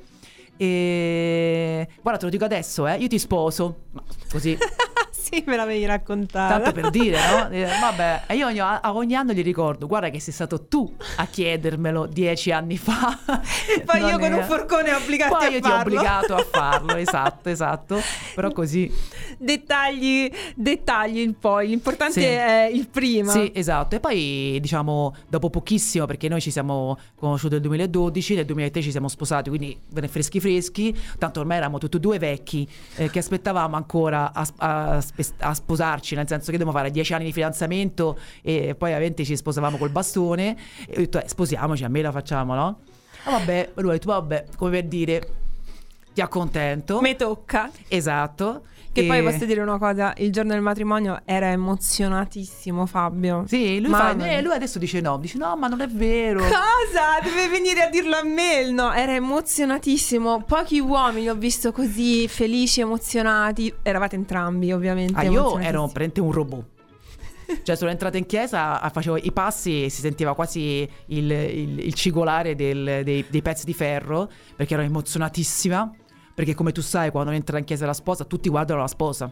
E guarda, te lo dico adesso, io ti sposo. Ma così Sì, me l'avevi raccontata. tanto per dire, no? Vabbè, e io ogni anno gli ricordo: guarda che sei stato tu a chiedermelo 10 anni fa. E poi io con un forcone obbligati a farlo. Poi io ti ho obbligato a farlo, esatto. Però così. Dettagli poi, l'importante Sì. è il prima. Sì, esatto. E poi, diciamo, dopo pochissimo, perché noi ci siamo conosciuti nel 2012, nel 2003 ci siamo sposati, quindi freschi, tanto ormai eravamo tutti e due vecchi, che aspettavamo ancora a sposarci, nel senso che dobbiamo fare 10 anni di fidanzamento e poi ovviamente ci sposavamo col bastone e ho detto: sposiamoci, a me la facciamo, no? Vabbè, lui ha detto: vabbè, come per dire, ti accontento. Me tocca. Esatto. Che poi posso dire una cosa: il giorno del matrimonio era emozionatissimo Fabio. Sì, lui lui adesso dice no, ma non è vero. Cosa? Deve venire a dirlo a me il no. Era emozionatissimo. Pochi uomini ho visto così felici, emozionati. Eravate entrambi ovviamente. Io ero praticamente un robot. Cioè sono entrata in chiesa, facevo i passi e si sentiva quasi il cigolare dei pezzi di ferro, perché ero emozionatissima. Perché come tu sai, quando entra in chiesa la sposa, tutti guardano la sposa.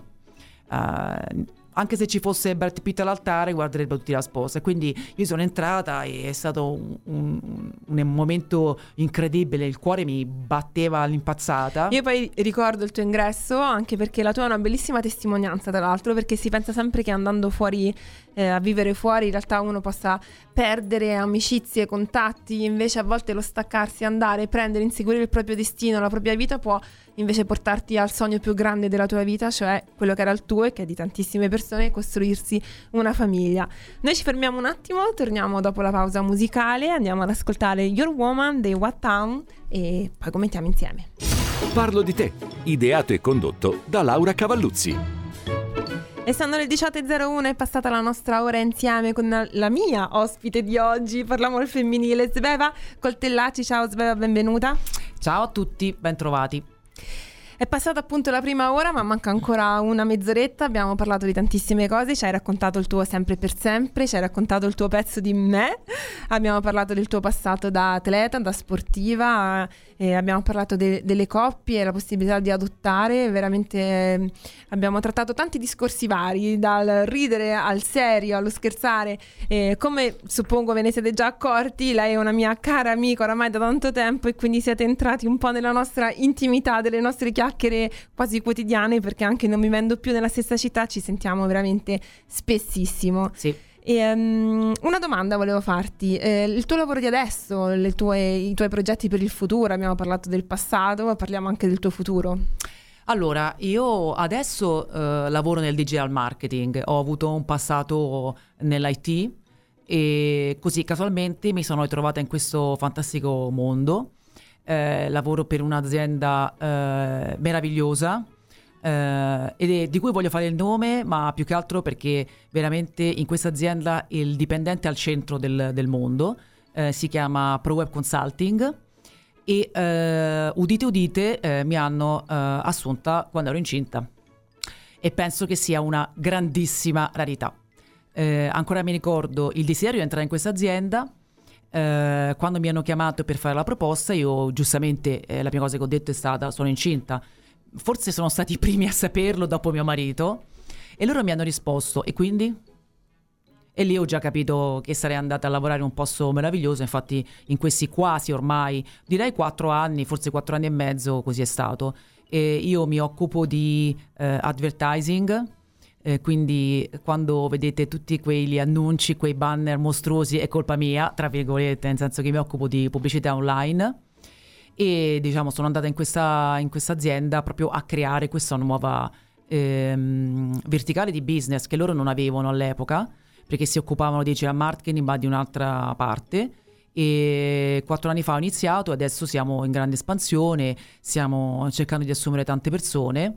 Anche se ci fosse Brad Pitt all'altare, guarderebbero tutti la sposa. E quindi io sono entrata e è stato un momento incredibile. Il cuore mi batteva all'impazzata. Io poi ricordo il tuo ingresso, anche perché la tua è una bellissima testimonianza, tra l'altro, perché si pensa sempre che andando fuori a vivere fuori in realtà uno possa perdere amicizie, contatti. Invece a volte lo staccarsi, andare, prendere, inseguire il proprio destino, la propria vita può invece portarti al sogno più grande della tua vita, cioè quello che era il tuo e che è di tantissime persone, costruirsi una famiglia. Noi ci fermiamo un attimo, torniamo dopo la pausa musicale, andiamo ad ascoltare Your Woman dei What Town e poi commentiamo insieme. Parlo di te, ideato e condotto da Laura Cavalluzzi. E sono le 18.01, è passata la nostra ora insieme con la mia ospite di oggi. Parliamo al femminile, Sveva Coltellacci. Ciao Sveva, benvenuta. Ciao a tutti, ben trovati. È passata appunto la prima ora, ma manca ancora una mezz'oretta. Abbiamo parlato di tantissime cose, ci hai raccontato il tuo sempre per sempre, ci hai raccontato il tuo pezzo di me, abbiamo parlato del tuo passato da atleta, da sportiva, abbiamo parlato delle coppie, la possibilità di adottare, veramente abbiamo trattato tanti discorsi vari, dal ridere al serio, allo scherzare. Come suppongo ve ne siete già accorti, lei è una mia cara amica oramai da tanto tempo e quindi siete entrati un po' nella nostra intimità, delle nostre chiacchiere quasi quotidiane, perché anche non vivendo più nella stessa città ci sentiamo veramente spessissimo. Sì. Una domanda volevo farti, il tuo lavoro di adesso, i tuoi progetti per il futuro, abbiamo parlato del passato, ma parliamo anche del tuo futuro. Allora, io adesso lavoro nel digital marketing, ho avuto un passato nell'IT e così casualmente mi sono ritrovata in questo fantastico mondo. Lavoro per un'azienda meravigliosa, di cui voglio fare il nome, ma più che altro perché veramente in questa azienda il dipendente al centro del mondo, si chiama ProWeb Consulting e udite mi hanno assunta quando ero incinta e penso che sia una grandissima rarità. Ancora mi ricordo il desiderio di entrare in questa azienda. Quando mi hanno chiamato per fare la proposta, io giustamente la prima cosa che ho detto è stata: sono incinta. Forse sono stati i primi a saperlo dopo mio marito, e loro mi hanno risposto: e quindi? E lì ho già capito che sarei andata a lavorare in un posto meraviglioso. Infatti in questi quasi ormai direi 4 anni, forse 4 anni e mezzo, così è stato. E io mi occupo di advertising, quindi quando vedete tutti quegli annunci, quei banner mostruosi, è colpa mia, tra virgolette, nel senso che mi occupo di pubblicità online. E diciamo sono andata in questa azienda proprio a creare questa nuova verticale di business che loro non avevano all'epoca, perché si occupavano di digital marketing ma di un'altra parte. E 4 anni fa ho iniziato, adesso siamo in grande espansione, stiamo cercando di assumere tante persone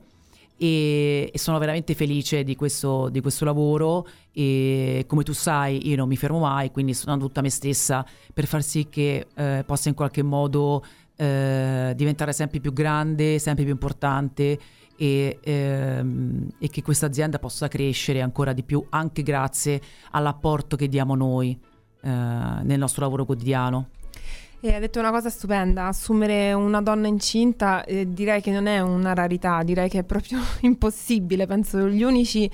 e sono veramente felice di questo lavoro. E come tu sai io non mi fermo mai, quindi sono tutta me stessa per far sì che possa in qualche modo diventare sempre più grande, sempre più importante e che questa azienda possa crescere ancora di più, anche grazie all'apporto che diamo noi nel nostro lavoro quotidiano. E hai detto una cosa stupenda: assumere una donna incinta, direi che non è una rarità, direi che è proprio impossibile. Penso gli unici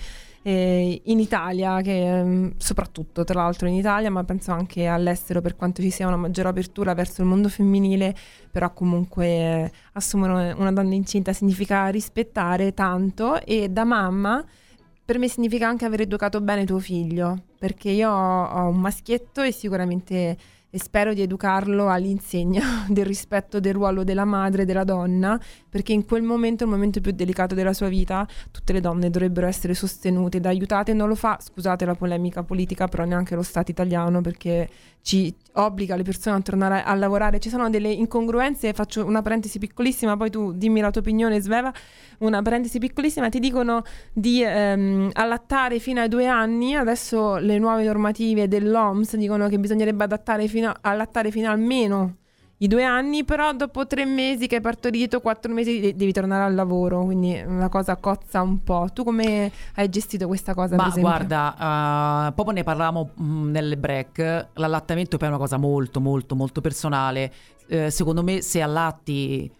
in Italia, che soprattutto tra l'altro in Italia, ma penso anche all'estero, per quanto ci sia una maggiore apertura verso il mondo femminile, però comunque assumere una donna incinta significa rispettare tanto, e da mamma per me significa anche aver educato bene tuo figlio, perché io ho un maschietto e sicuramente spero di educarlo all'insegna del rispetto del ruolo della madre e della donna, perché in quel momento, il momento più delicato della sua vita, tutte le donne dovrebbero essere sostenute ed aiutate. Non lo fa, scusate la polemica politica, però neanche lo Stato italiano, perché ci obbliga le persone a tornare a lavorare. Ci sono delle incongruenze, faccio una parentesi piccolissima, poi tu dimmi la tua opinione, Sveva. Una parentesi piccolissima: ti dicono di allattare fino ai 2 anni, adesso le nuove normative dell'OMS dicono che bisognerebbe allattare fino almeno i 2 anni, però dopo 3 mesi che hai partorito, 4 mesi devi tornare al lavoro, quindi la cosa cozza un po'. Tu come hai gestito questa cosa? Ma per esempio? guarda, proprio ne parlavamo nel break. L'allattamento poi è una cosa molto molto molto personale. Secondo me se allatti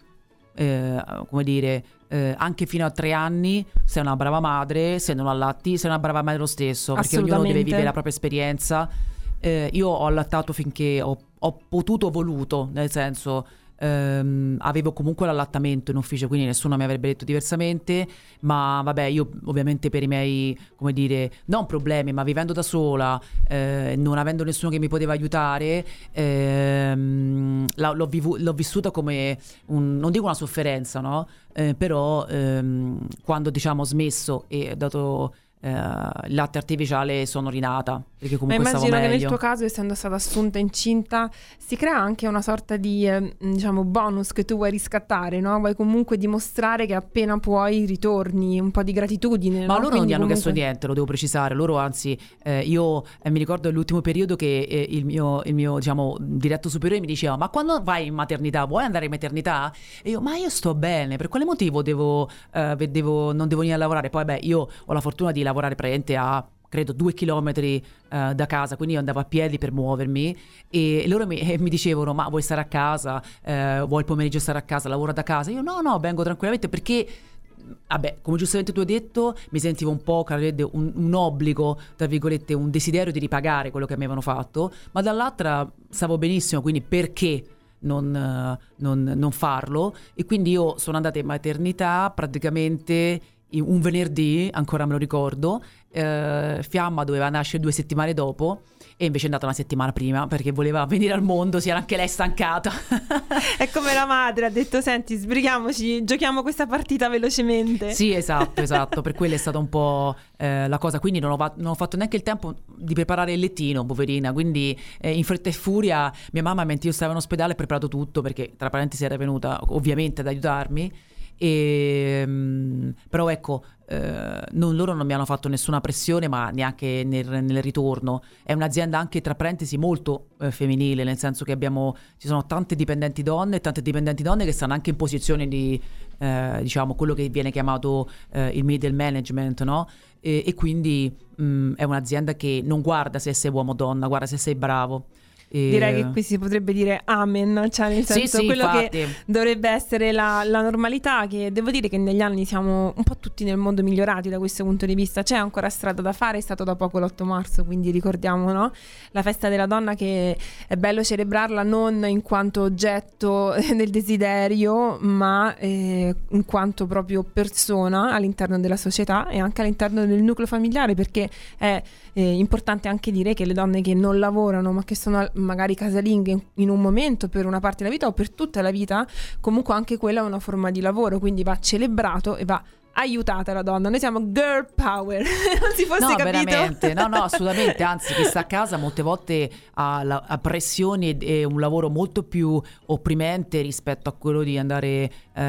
come dire anche fino a 3 anni sei una brava madre, se non allatti sei una brava madre lo stesso, perché ognuno deve vivere la propria esperienza. Io ho allattato finché ho potuto, voluto, nel senso avevo comunque l'allattamento in ufficio, quindi nessuno mi avrebbe detto diversamente. Ma vabbè, io ovviamente per i miei, come dire, non problemi, ma vivendo da sola, non avendo nessuno che mi poteva aiutare, l'ho vissuta come non dico una sofferenza, no? Però quando diciamo ho smesso e ho dato il latte artificiale, sono rinata, perché comunque stavo meglio. Ma immagino che nel tuo caso, essendo stata assunta incinta, si crea anche una sorta di diciamo bonus che tu vuoi riscattare, no? Vuoi comunque dimostrare che appena puoi ritorni, un po' di gratitudine. Ma no? loro non gli hanno chiesto niente, lo devo precisare. Loro anzi, io mi ricordo l'ultimo periodo che il mio diciamo diretto superiore mi diceva: ma quando vai in maternità vuoi andare in maternità? E io: ma io sto bene, per quale motivo non devo venire a lavorare? Poi beh, io ho la fortuna di lavorare praticamente a credo 2 chilometri da casa, quindi io andavo a piedi per muovermi, e loro mi dicevano: ma vuoi stare a casa, vuoi il pomeriggio stare a casa, lavoro da casa? Io no, vengo tranquillamente, perché vabbè, come giustamente tu hai detto, mi sentivo un po' un obbligo, tra virgolette, un desiderio di ripagare quello che mi avevano fatto, ma dall'altra stavo benissimo, quindi perché non farlo? E quindi io sono andata in maternità praticamente un venerdì, ancora me lo ricordo. Fiamma doveva nascere 2 settimane dopo, e invece è andata una settimana prima perché voleva venire al mondo, si era anche lei stancata. È come la madre ha detto: senti, sbrighiamoci, giochiamo questa partita velocemente. Sì, esatto, per quello è stata un po' la cosa, quindi non ho fatto neanche il tempo di preparare il lettino, poverina, quindi in fretta e furia mia mamma, mentre io stavo in ospedale, ha preparato tutto, perché tra parentesi era venuta ovviamente ad aiutarmi. Però ecco, loro non mi hanno fatto nessuna pressione, ma neanche nel ritorno. È un'azienda anche, tra parentesi, molto femminile, nel senso che ci sono tante dipendenti donne e tante dipendenti donne che stanno anche in posizione di diciamo quello che viene chiamato il middle management, no? E quindi è un'azienda che non guarda se sei uomo o donna, guarda se sei bravo. Direi che qui si potrebbe dire amen, cioè nel senso sì, quello infatti, che dovrebbe essere la normalità, che devo dire che negli anni siamo un po' tutti nel mondo migliorati da questo punto di vista. C'è ancora strada da fare, è stato da poco l'8 marzo, quindi ricordiamo, no? La festa della donna, che è bello celebrarla non in quanto oggetto del desiderio, ma in quanto proprio persona all'interno della società e anche all'interno del nucleo familiare, perché è importante anche dire che le donne che non lavorano ma che sono magari casalinghe in un momento, per una parte della vita o per tutta la vita, comunque anche quella è una forma di lavoro, quindi va celebrato e va aiutata la donna. Noi siamo girl power. Non si fosse capito? Veramente, no, assolutamente, anzi, chi sta a casa molte volte ha pressioni e un lavoro molto più opprimente rispetto a quello di andare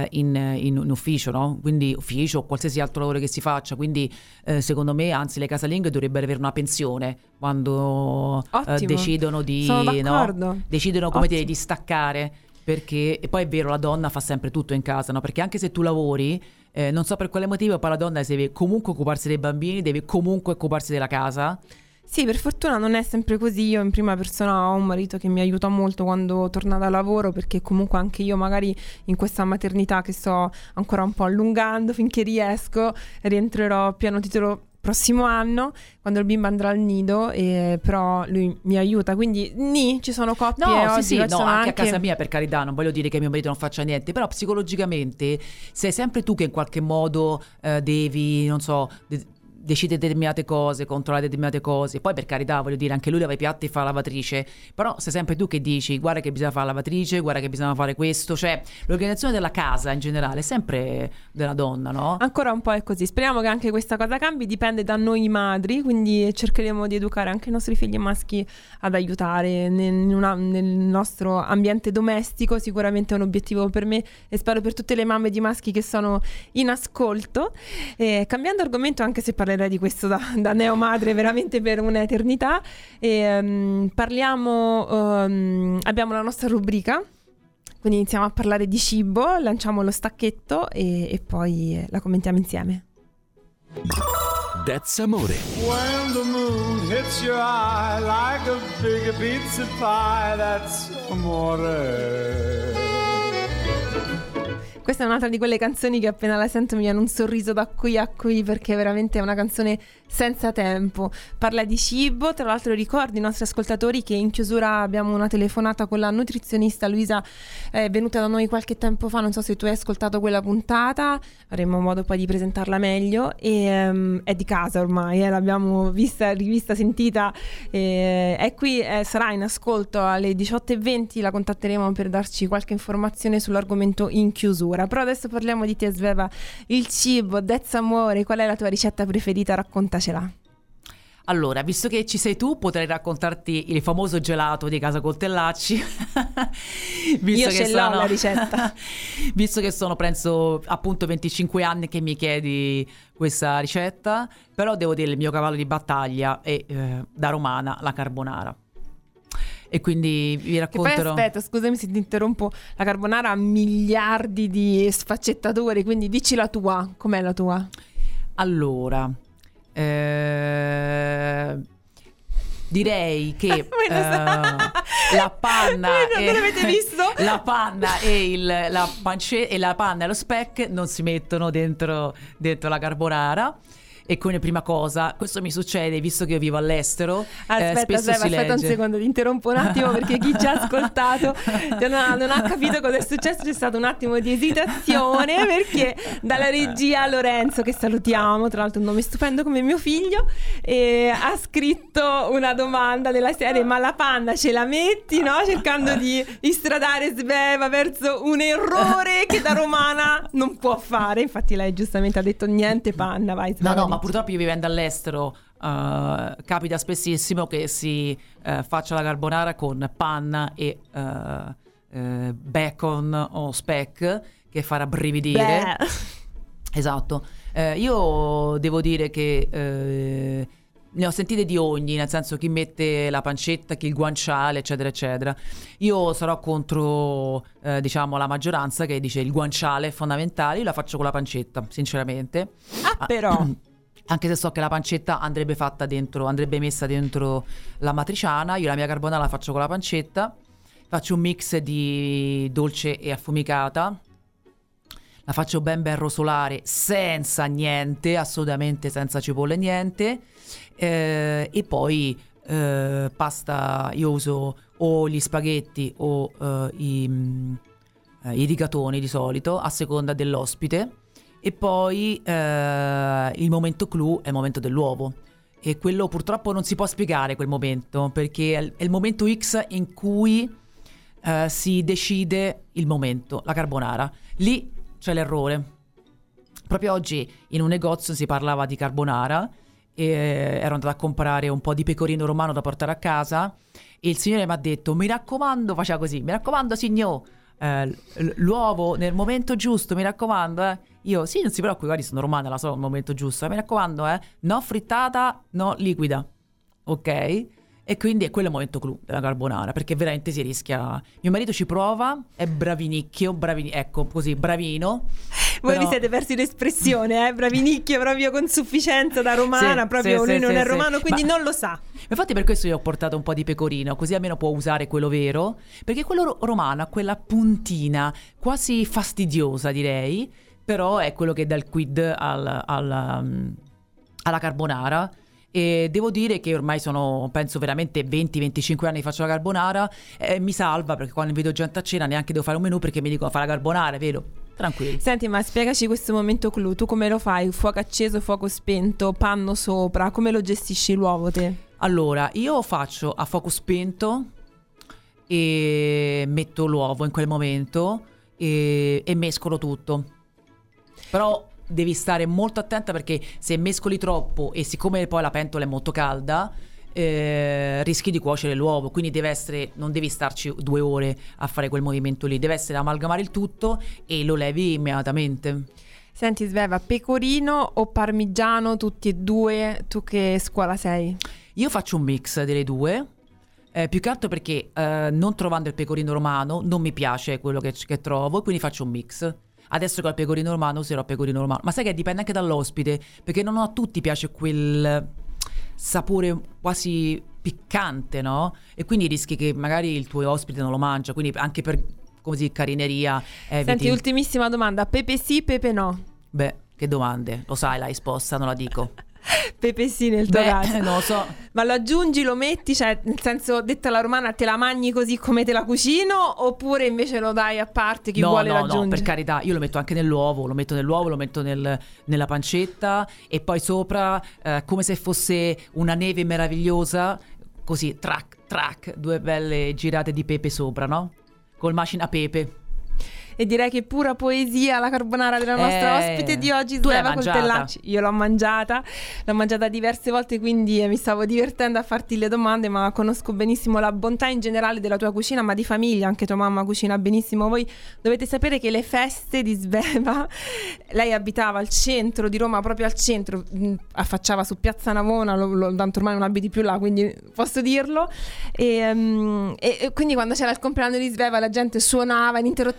in ufficio, no? Quindi ufficio o qualsiasi altro lavoro che si faccia, quindi secondo me, anzi, le casalinghe dovrebbero avere una pensione quando decidono di, no? Decidono, come dire, di staccare, perché, e poi è vero, la donna fa sempre tutto in casa, no? Perché anche se tu lavori, non so per quale motivo, poi la donna deve comunque occuparsi dei bambini, deve comunque occuparsi della casa. Sì, per fortuna non è sempre così. Io in prima persona ho un marito che mi aiuta molto quando torna da lavoro, perché comunque anche io magari in questa maternità che sto ancora un po' allungando finché riesco, rientrerò a pieno titolo prossimo anno, quando il bimbo andrà al nido, però lui mi aiuta, quindi ci sono coppie oggi, anche a casa mia, per carità, non voglio dire che mio marito non faccia niente, però psicologicamente sei sempre tu che in qualche modo devi, non so, decide determinate cose, controlla determinate cose. Poi, per carità, voglio dire, anche lui lava i piatti e fa la lavatrice, però sei sempre tu che dici: guarda che bisogna fare la lavatrice, guarda che bisogna fare questo. Cioè, l'organizzazione della casa in generale è sempre della donna, no? Ancora un po' è così. Speriamo che anche questa cosa cambi, dipende da noi madri, quindi cercheremo di educare anche i nostri figli maschi ad aiutare nel nostro ambiente domestico. Sicuramente è un obiettivo per me e spero per tutte le mamme di maschi che sono in ascolto. Cambiando argomento, anche se parlerei di questo da neomadre veramente per un'eternità, abbiamo la nostra rubrica, quindi iniziamo a parlare di cibo, lanciamo lo stacchetto e poi la commentiamo insieme. That's Amore. When the moon hits your eye like a big pizza pie, that's amore. Questa è un'altra di quelle canzoni che appena la sento mi viene un sorriso da qui a qui, perché veramente è una canzone senza tempo. Parla di cibo, tra l'altro ricordo i nostri ascoltatori che in chiusura abbiamo una telefonata con la nutrizionista Luisa, è venuta da noi qualche tempo fa, non so se tu hai ascoltato quella puntata, avremo modo poi di presentarla meglio, e è di casa ormai, l'abbiamo vista, rivista, sentita, è qui, sarà in ascolto alle 18:20, la contatteremo per darci qualche informazione sull'argomento in chiusura. Però adesso parliamo di te, Sveva, il cibo, that's amore. Qual è la tua ricetta preferita? Raccontacela. Allora, visto che ci sei tu, potrei raccontarti il famoso gelato di Casa Coltellacci. Io ce l'ho la ricetta. Visto che penso appunto 25 anni che mi chiedi questa ricetta, però devo dire il mio cavallo di battaglia è da romana la carbonara. E quindi vi racconterò. Poi aspetta, scusami se ti interrompo, la carbonara ha miliardi di sfaccettature, quindi dici la tua, com'è la tua? Allora, io la carbonara la faccio direi che la panna non l'avete visto? La panna e la panna e lo speck non si mettono dentro la carbonara. E quindi prima cosa, questo mi succede visto che io vivo all'estero. Aspetta un secondo, ti interrompo un attimo perché chi ci ha ascoltato non ha capito cosa è successo. C'è stato un attimo di esitazione perché dalla regia Lorenzo, che salutiamo, tra l'altro un nome stupendo come mio figlio, ha scritto una domanda della serie: ma la panna ce la metti, no? Cercando di istradare Sveva verso un errore che da romana non può fare. Infatti lei giustamente ha detto niente panna, vai Sveva. No, ma purtroppo io vivendo all'estero capita spessissimo che si faccia la carbonara con panna e bacon o speck, che fa rabbrividire. Esatto. Io devo dire che ne ho sentite di ogni, nel senso chi mette la pancetta, chi il guanciale, eccetera eccetera. Io sarò contro diciamo la maggioranza che dice il guanciale è fondamentale. Io la faccio con la pancetta, sinceramente. Però anche se so che la pancetta andrebbe messa dentro la matriciana, io la mia carbonara la faccio con la pancetta. Faccio un mix di dolce e affumicata, la faccio ben rosolare senza niente, assolutamente senza cipolle, niente. E poi pasta, io uso o gli spaghetti o i rigatoni di solito, a seconda dell'ospite. E poi il momento clou è il momento dell'uovo, e quello purtroppo non si può spiegare, quel momento, perché è il momento X in cui si decide il momento, la carbonara. Lì c'è l'errore. Proprio oggi in un negozio si parlava di carbonara e ero andata a comprare un po' di pecorino romano da portare a casa e il signore mi ha detto: mi raccomando, faceva così, mi raccomando signor, l'uovo nel momento giusto, mi raccomando. Io sì, non si preoccupi, guardi, sono romana, la so il momento giusto, mi raccomando, no frittata, no liquida, ok? E quindi è quello il momento clou della carbonara, perché veramente si rischia. Mio marito ci prova, è bravinicchio, ecco così, bravino. Voi però... vi siete persi l'espressione, bravinicchio, proprio con sufficienza da romana, sì, proprio sì, lui sì, non sì, è romano, quindi ma... non lo sa. Infatti per questo io ho portato un po' di pecorino, così almeno può usare quello vero, perché quello romano ha quella puntina quasi fastidiosa, direi, però è quello che dà il quid alla carbonara. E devo dire che ormai sono, penso veramente 20-25 anni che faccio la carbonara, mi salva, perché quando vedo gente a cena neanche devo fare un menù, perché mi dicono fa la carbonara, vero? Tranquilli. Senti, ma spiegaci questo momento clou, tu come lo fai? Fuoco acceso, fuoco spento, panno sopra, come lo gestisci l'uovo te? Allora, io faccio a fuoco spento e metto l'uovo in quel momento e mescolo tutto. Però devi stare molto attenta, perché se mescoli troppo e siccome poi la pentola è molto calda, rischi di cuocere l'uovo, quindi non devi starci 2 ore a fare quel movimento lì, deve essere amalgamare il tutto e lo levi immediatamente. Senti Sveva, pecorino o parmigiano, tutti e due, tu che scuola sei? Io faccio un mix delle due, più che altro perché non trovando il pecorino romano non mi piace quello che trovo, e quindi faccio un mix. Adesso col pecorino romano userò pecorino romano. Ma sai che dipende anche dall'ospite, perché non a tutti piace quel sapore quasi piccante, no? E quindi rischi che magari il tuo ospite non lo mangia, quindi anche per così carineria eviti. Senti, ultimissima domanda, pepe sì, pepe no? Beh, che domande? Lo sai la risposta, non la dico. Pepe sì nel tuo caso. Non lo so. Ma lo aggiungi, lo metti, cioè nel senso, detta alla romana, te la mangi così come te la cucino, oppure invece lo dai a parte, chi vuole lo aggiunge? No, per carità, io lo metto anche nell'uovo, lo metto nella pancetta e poi sopra come se fosse una neve meravigliosa, così trac, 2 belle girate di pepe sopra, no? Col macina pepe. E direi che pura poesia la carbonara della nostra ospite di oggi, Sveva Coltellacci. Io l'ho mangiata diverse volte, quindi mi stavo divertendo a farti le domande, ma conosco benissimo la bontà in generale della tua cucina, ma di famiglia, anche tua mamma cucina benissimo. Voi dovete sapere che le feste di Sveva, lei abitava al centro di Roma, proprio al centro, affacciava su Piazza Navona, tanto ormai non abiti più là, quindi posso dirlo, e quindi quando c'era il compleanno di Sveva la gente suonava ininterrottamente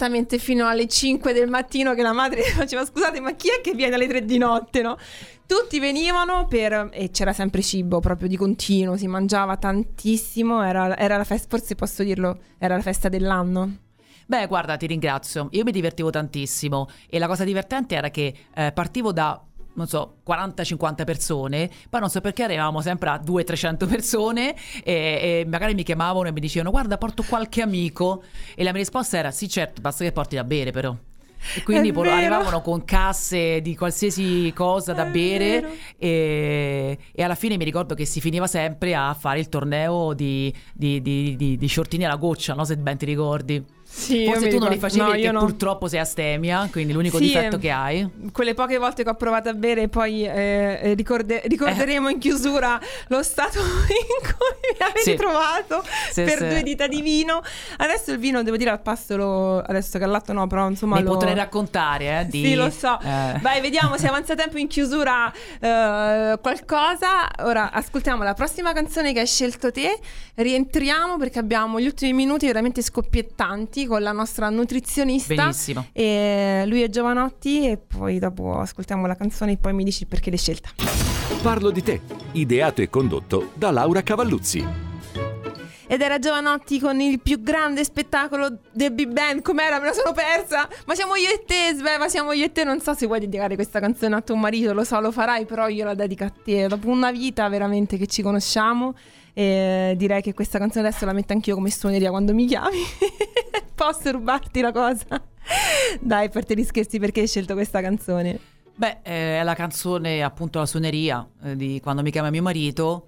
fino alle 5 del mattino che la madre faceva scusate ma chi è che viene alle 3 di notte, no? Tutti venivano e c'era sempre cibo proprio di continuo, si mangiava tantissimo, era la festa, forse posso dirlo, era la festa dell'anno. Beh, guarda, ti ringrazio. Io mi divertivo tantissimo e la cosa divertente era che partivo da, non so, 40-50 persone, poi non so perché arrivavamo sempre a 200-300 persone e magari mi chiamavano e mi dicevano guarda porto qualche amico e la mia risposta era sì certo, basta che porti da bere però. E quindi arrivavano con casse di qualsiasi cosa da bere e alla fine mi ricordo che si finiva sempre a fare il torneo di shortini alla goccia, no? Se ben ti ricordi. Sì, forse tu non li facevi perché no. purtroppo sei astemia, quindi l'unico difetto che hai. Quelle poche volte che ho provato a bere, poi ricorderemo in chiusura lo stato in cui mi avete trovato per 2 dita di vino. Adesso il vino, devo dire, al pasto adesso che al latte no, però insomma ne potrei raccontare Sì, lo so. Vai, vediamo se avanza tempo in chiusura qualcosa. Ora ascoltiamo la prossima canzone che hai scelto te. Rientriamo perché abbiamo gli ultimi minuti veramente scoppiettanti con la nostra nutrizionista. Benissimo. E lui è Giovanotti e poi dopo ascoltiamo la canzone e poi mi dici perché l'hai scelta. Parlo di te, ideato e condotto da Laura Cavalluzzi. Ed era Giovanotti con il più grande spettacolo del Big Band. Com'era? Me la sono persa. Ma siamo io e te, Sveva, siamo io e te. Non so se vuoi dedicare questa canzone a tuo marito, lo so, lo farai, però io la dedico a te. Dopo una vita veramente che ci conosciamo, direi che questa canzone adesso la metto anch'io come suoneria quando mi chiami. Posso rubarti la cosa? Dai, per te gli scherzi, perché hai scelto questa canzone? Beh, è la canzone, appunto, la suoneria di quando mi chiama mio marito.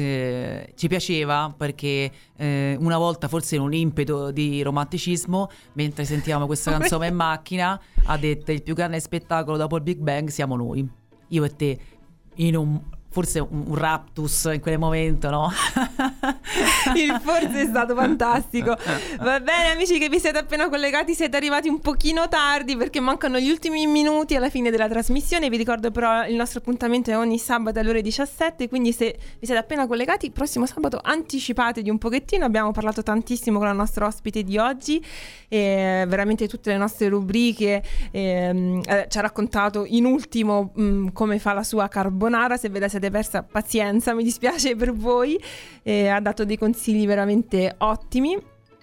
Ci piaceva perché una volta, forse in un impeto di romanticismo, mentre sentivamo questa canzone in macchina, ha detto il più grande spettacolo dopo il Big Bang siamo noi, io e te, in forse un raptus in quel momento, no? Il forse è stato fantastico. Va bene amici che vi siete appena collegati, siete arrivati un pochino tardi perché mancano gli ultimi minuti alla fine della trasmissione. Vi ricordo però il nostro appuntamento è ogni sabato alle ore 17, quindi se vi siete appena collegati, prossimo sabato anticipatevi un pochettino. Abbiamo parlato tantissimo con la nostra ospite di oggi e veramente tutte le nostre rubriche, ci ha raccontato in ultimo come fa la sua carbonara. Se ve la siete persa, pazienza, mi dispiace per voi, ha dato dei consigli veramente ottimi.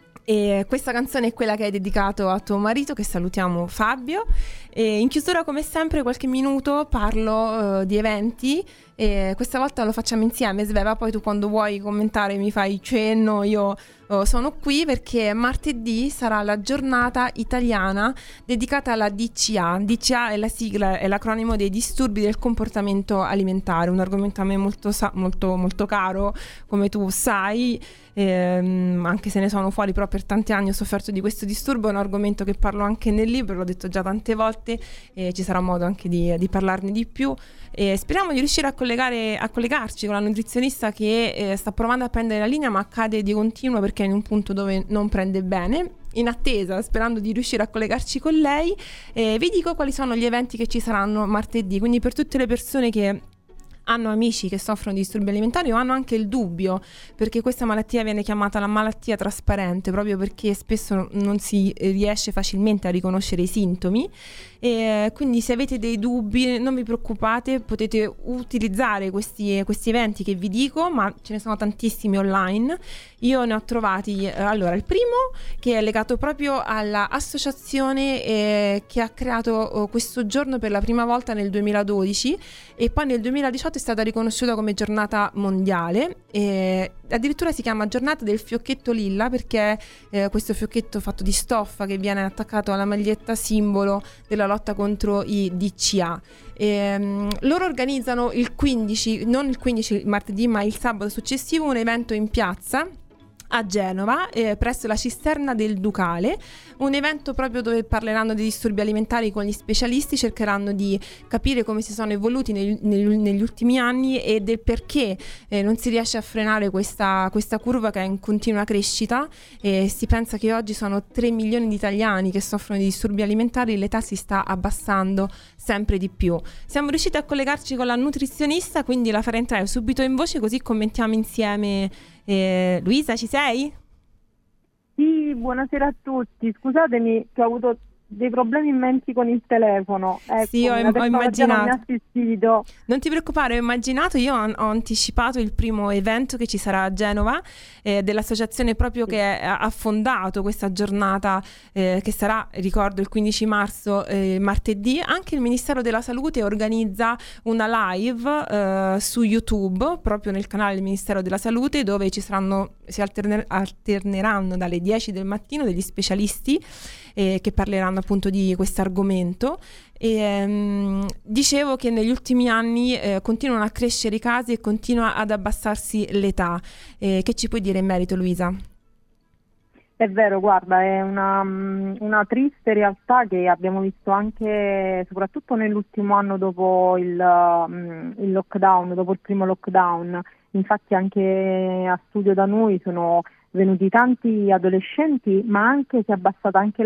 E questa canzone è quella che hai dedicato a tuo marito, che salutiamo, Fabio. E in chiusura, come sempre, qualche minuto parlo di eventi. E questa volta lo facciamo insieme, Sveva, poi tu quando vuoi commentare mi fai cenno, io sono qui perché martedì sarà la giornata italiana dedicata alla DCA. DCA è la sigla, è l'acronimo dei disturbi del comportamento alimentare, un argomento a me molto caro, come tu sai, anche se ne sono fuori, però per tanti anni ho sofferto di questo disturbo. È un argomento che parlo anche nel libro, l'ho detto già tante volte e ci sarà modo anche di parlarne di più. Speriamo di riuscire a collegarci con la nutrizionista che sta provando a prendere la linea, ma accade di continuo perché è in un punto dove non prende bene. In attesa, sperando di riuscire a collegarci con lei, vi dico quali sono gli eventi che ci saranno martedì. Quindi per tutte le persone che hanno amici che soffrono di disturbi alimentari o hanno anche il dubbio, perché questa malattia viene chiamata la malattia trasparente proprio perché spesso non si riesce facilmente a riconoscere i sintomi, e quindi se avete dei dubbi non vi preoccupate, potete utilizzare questi eventi che vi dico, ma ce ne sono tantissimi online. Io ne ho trovati, allora il primo che è legato proprio all'associazione che ha creato questo giorno per la prima volta nel 2012 e poi nel 2018 è stata riconosciuta come giornata mondiale, e addirittura si chiama giornata del fiocchetto lilla perché questo fiocchetto fatto di stoffa che viene attaccato alla maglietta simbolo della lotta contro i DCA. Loro organizzano il 15, non il 15 martedì ma il sabato successivo, un evento in piazza a Genova, presso la Cisterna del Ducale, un evento proprio dove parleranno dei disturbi alimentari con gli specialisti, cercheranno di capire come si sono evoluti negli ultimi anni e del perché non si riesce a frenare questa curva che è in continua crescita. Si pensa che oggi sono 3 milioni di italiani che soffrono di disturbi alimentari, l'età si sta abbassando sempre di più. Siamo riusciti a collegarci con la nutrizionista, quindi la farei entrare subito in voce così commentiamo insieme. Luisa, ci sei? Sì, buonasera a tutti. Scusatemi che ho avuto dei problemi immensi con il telefono. Ecco, Sì, ho la tecnologia immaginato. non mi ha assistito. Non ti preoccupare, ho immaginato, io ho anticipato il primo evento che ci sarà a Genova, dell'associazione proprio che ha fondato questa giornata, che sarà, ricordo, il 15 marzo, martedì. Anche il Ministero della Salute organizza una live su YouTube, proprio nel canale del Ministero della Salute, dove si alterneranno dalle 10 del mattino degli specialisti che parleranno appunto di questo argomento. E dicevo che negli ultimi anni continuano a crescere i casi e continua ad abbassarsi l'età. Che ci puoi dire in merito, Luisa? È vero, guarda, è una triste realtà che abbiamo visto anche, soprattutto nell'ultimo anno dopo il lockdown, dopo il primo lockdown. Infatti anche a studio da noi sono venuti tanti adolescenti, ma anche si è abbassata anche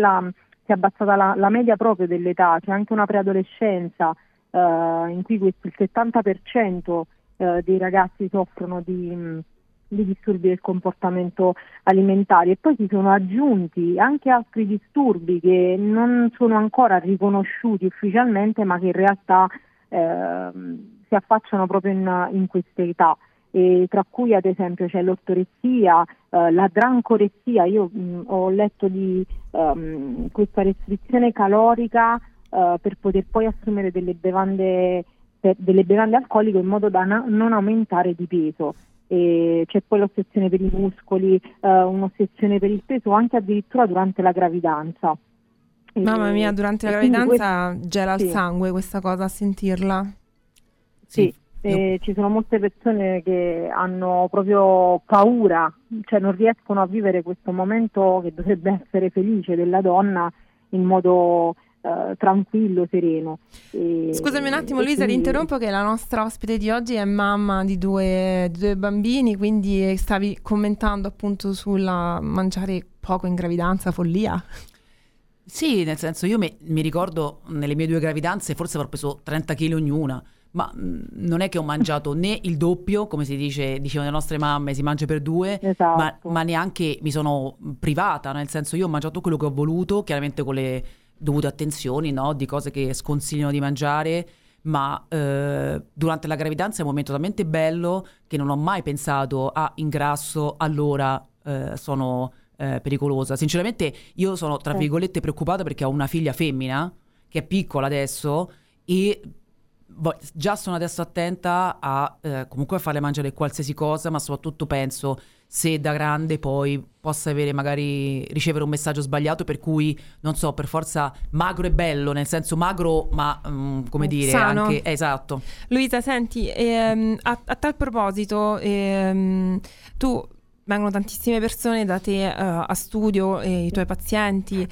la media proprio dell'età. C'è anche una preadolescenza in cui il 70% dei ragazzi soffrono di disturbi del comportamento alimentare, e poi si sono aggiunti anche altri disturbi che non sono ancora riconosciuti ufficialmente, ma che in realtà si affacciano proprio in questa età. E tra cui ad esempio c'è l'ortoressia, la drancoressia. Io ho letto di questa restrizione calorica per poter poi assumere delle bevande alcoliche in modo da non aumentare di peso. E c'è poi l'ossessione per i muscoli, un'ossessione per il peso anche addirittura durante la gravidanza. Mamma mia, durante la gravidanza gela sì. il sangue questa cosa, a sentirla. Sì. Ci sono molte persone che hanno proprio paura, cioè non riescono a vivere questo momento che dovrebbe essere felice della donna in modo tranquillo, sereno. Scusami un attimo, Luisa, ti interrompo, che la nostra ospite di oggi è mamma di due bambini, quindi stavi commentando appunto sulla mangiare poco in gravidanza, follia. Sì, nel senso, io mi ricordo nelle mie 2 gravidanze forse avrò preso 30 kg ognuna. Ma non è che ho mangiato né il doppio, come dicevano le nostre mamme, si mangia per 2, esatto. ma neanche mi sono privata, nel senso, io ho mangiato quello che ho voluto, chiaramente con le dovute attenzioni, no? Di cose che sconsigliano di mangiare, ma durante la gravidanza è un momento talmente bello che non ho mai pensato ingrasso, allora sono pericolosa. Sinceramente io sono tra virgolette preoccupata perché ho una figlia femmina che è piccola adesso e già sono adesso attenta a comunque a farle mangiare qualsiasi cosa, ma soprattutto penso se da grande poi possa magari ricevere un messaggio sbagliato per cui, non so, per forza magro e bello, nel senso magro ma come dire, sano. Anche esatto. Luisa, senti, a tal proposito, tu vengono tantissime persone da te a studio, i tuoi pazienti,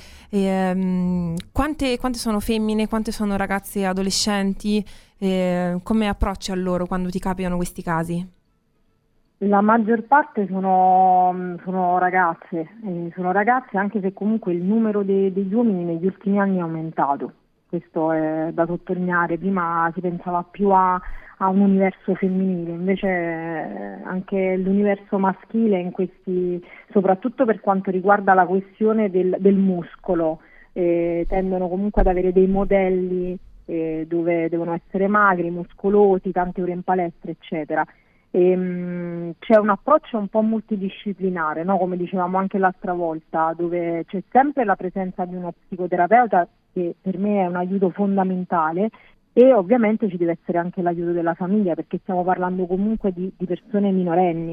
quante sono femmine, quante sono ragazze adolescenti, come approcci a loro quando ti capitano questi casi? La maggior parte sono ragazze, anche se comunque il numero degli uomini negli ultimi anni è aumentato. Questo è da sottolineare. Prima si pensava più a un universo femminile, invece anche l'universo maschile soprattutto per quanto riguarda la questione del muscolo, tendono comunque ad avere dei modelli dove devono essere magri, muscolosi, tante ore in palestra, eccetera. C'è un approccio un po' multidisciplinare, no? Come dicevamo anche l'altra volta, dove c'è sempre la presenza di uno psicoterapeuta, che per me è un aiuto fondamentale, e ovviamente ci deve essere anche l'aiuto della famiglia, perché stiamo parlando comunque di persone minorenni.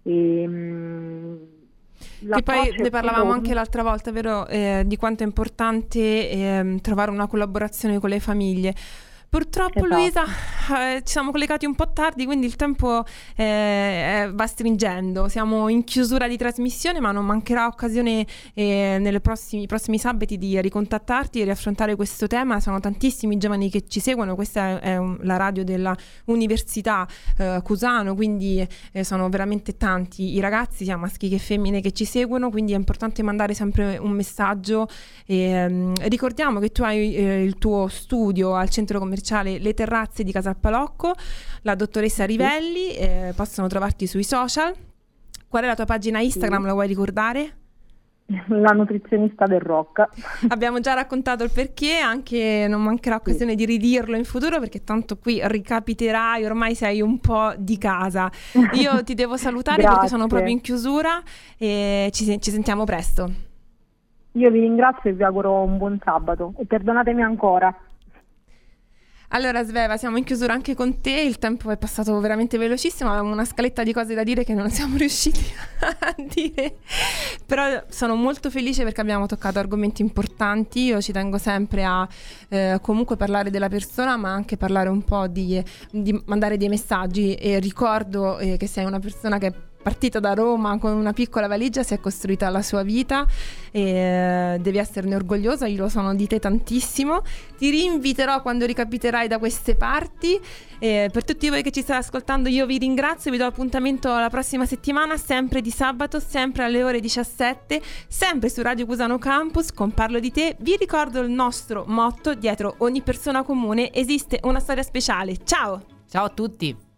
Che poi ne parlavamo anche l'altra volta, vero? Di quanto è importante trovare una collaborazione con le famiglie. Purtroppo, esatto. Luisa, ci siamo collegati un po' tardi, quindi il tempo va stringendo. Siamo in chiusura di trasmissione, ma non mancherà occasione nei prossimi sabati di ricontattarti e riaffrontare questo tema. Sono tantissimi giovani che ci seguono, questa è la radio della Università Cusano, quindi sono veramente tanti i ragazzi, sia maschi che femmine, che ci seguono, quindi è importante mandare sempre un messaggio. Ricordiamo che tu hai il tuo studio al centro commerciale Le Terrazze di Casalpalocco, la dottoressa Rivelli, possono trovarti sui social. Qual è la tua pagina Instagram, la vuoi ricordare? la nutrizionista del rock. Abbiamo già raccontato il perché, anche non mancherà occasione di ridirlo in futuro, perché tanto qui ricapiterai, ormai sei un po' di casa. Io ti devo salutare perché sono proprio in chiusura e ci sentiamo presto. Io vi ringrazio e vi auguro un buon sabato e perdonatemi ancora. Allora Sveva, siamo in chiusura anche con te, il tempo è passato veramente velocissimo, avevamo una scaletta di cose da dire che non siamo riusciti a dire, però sono molto felice perché abbiamo toccato argomenti importanti. Io ci tengo sempre a comunque parlare della persona, ma anche parlare un po' di mandare dei messaggi, e ricordo che sei una persona che è partita da Roma con una piccola valigia, si è costruita la sua vita e devi esserne orgogliosa. Io lo sono di te tantissimo. Ti rinviterò quando ricapiterai da queste parti. Per tutti voi che ci state ascoltando io vi ringrazio, vi do appuntamento la prossima settimana, sempre di sabato, sempre alle ore 17, sempre su Radio Cusano Campus con Parlo di te. Vi ricordo il nostro motto: dietro ogni persona comune esiste una storia speciale. Ciao! Ciao a tutti!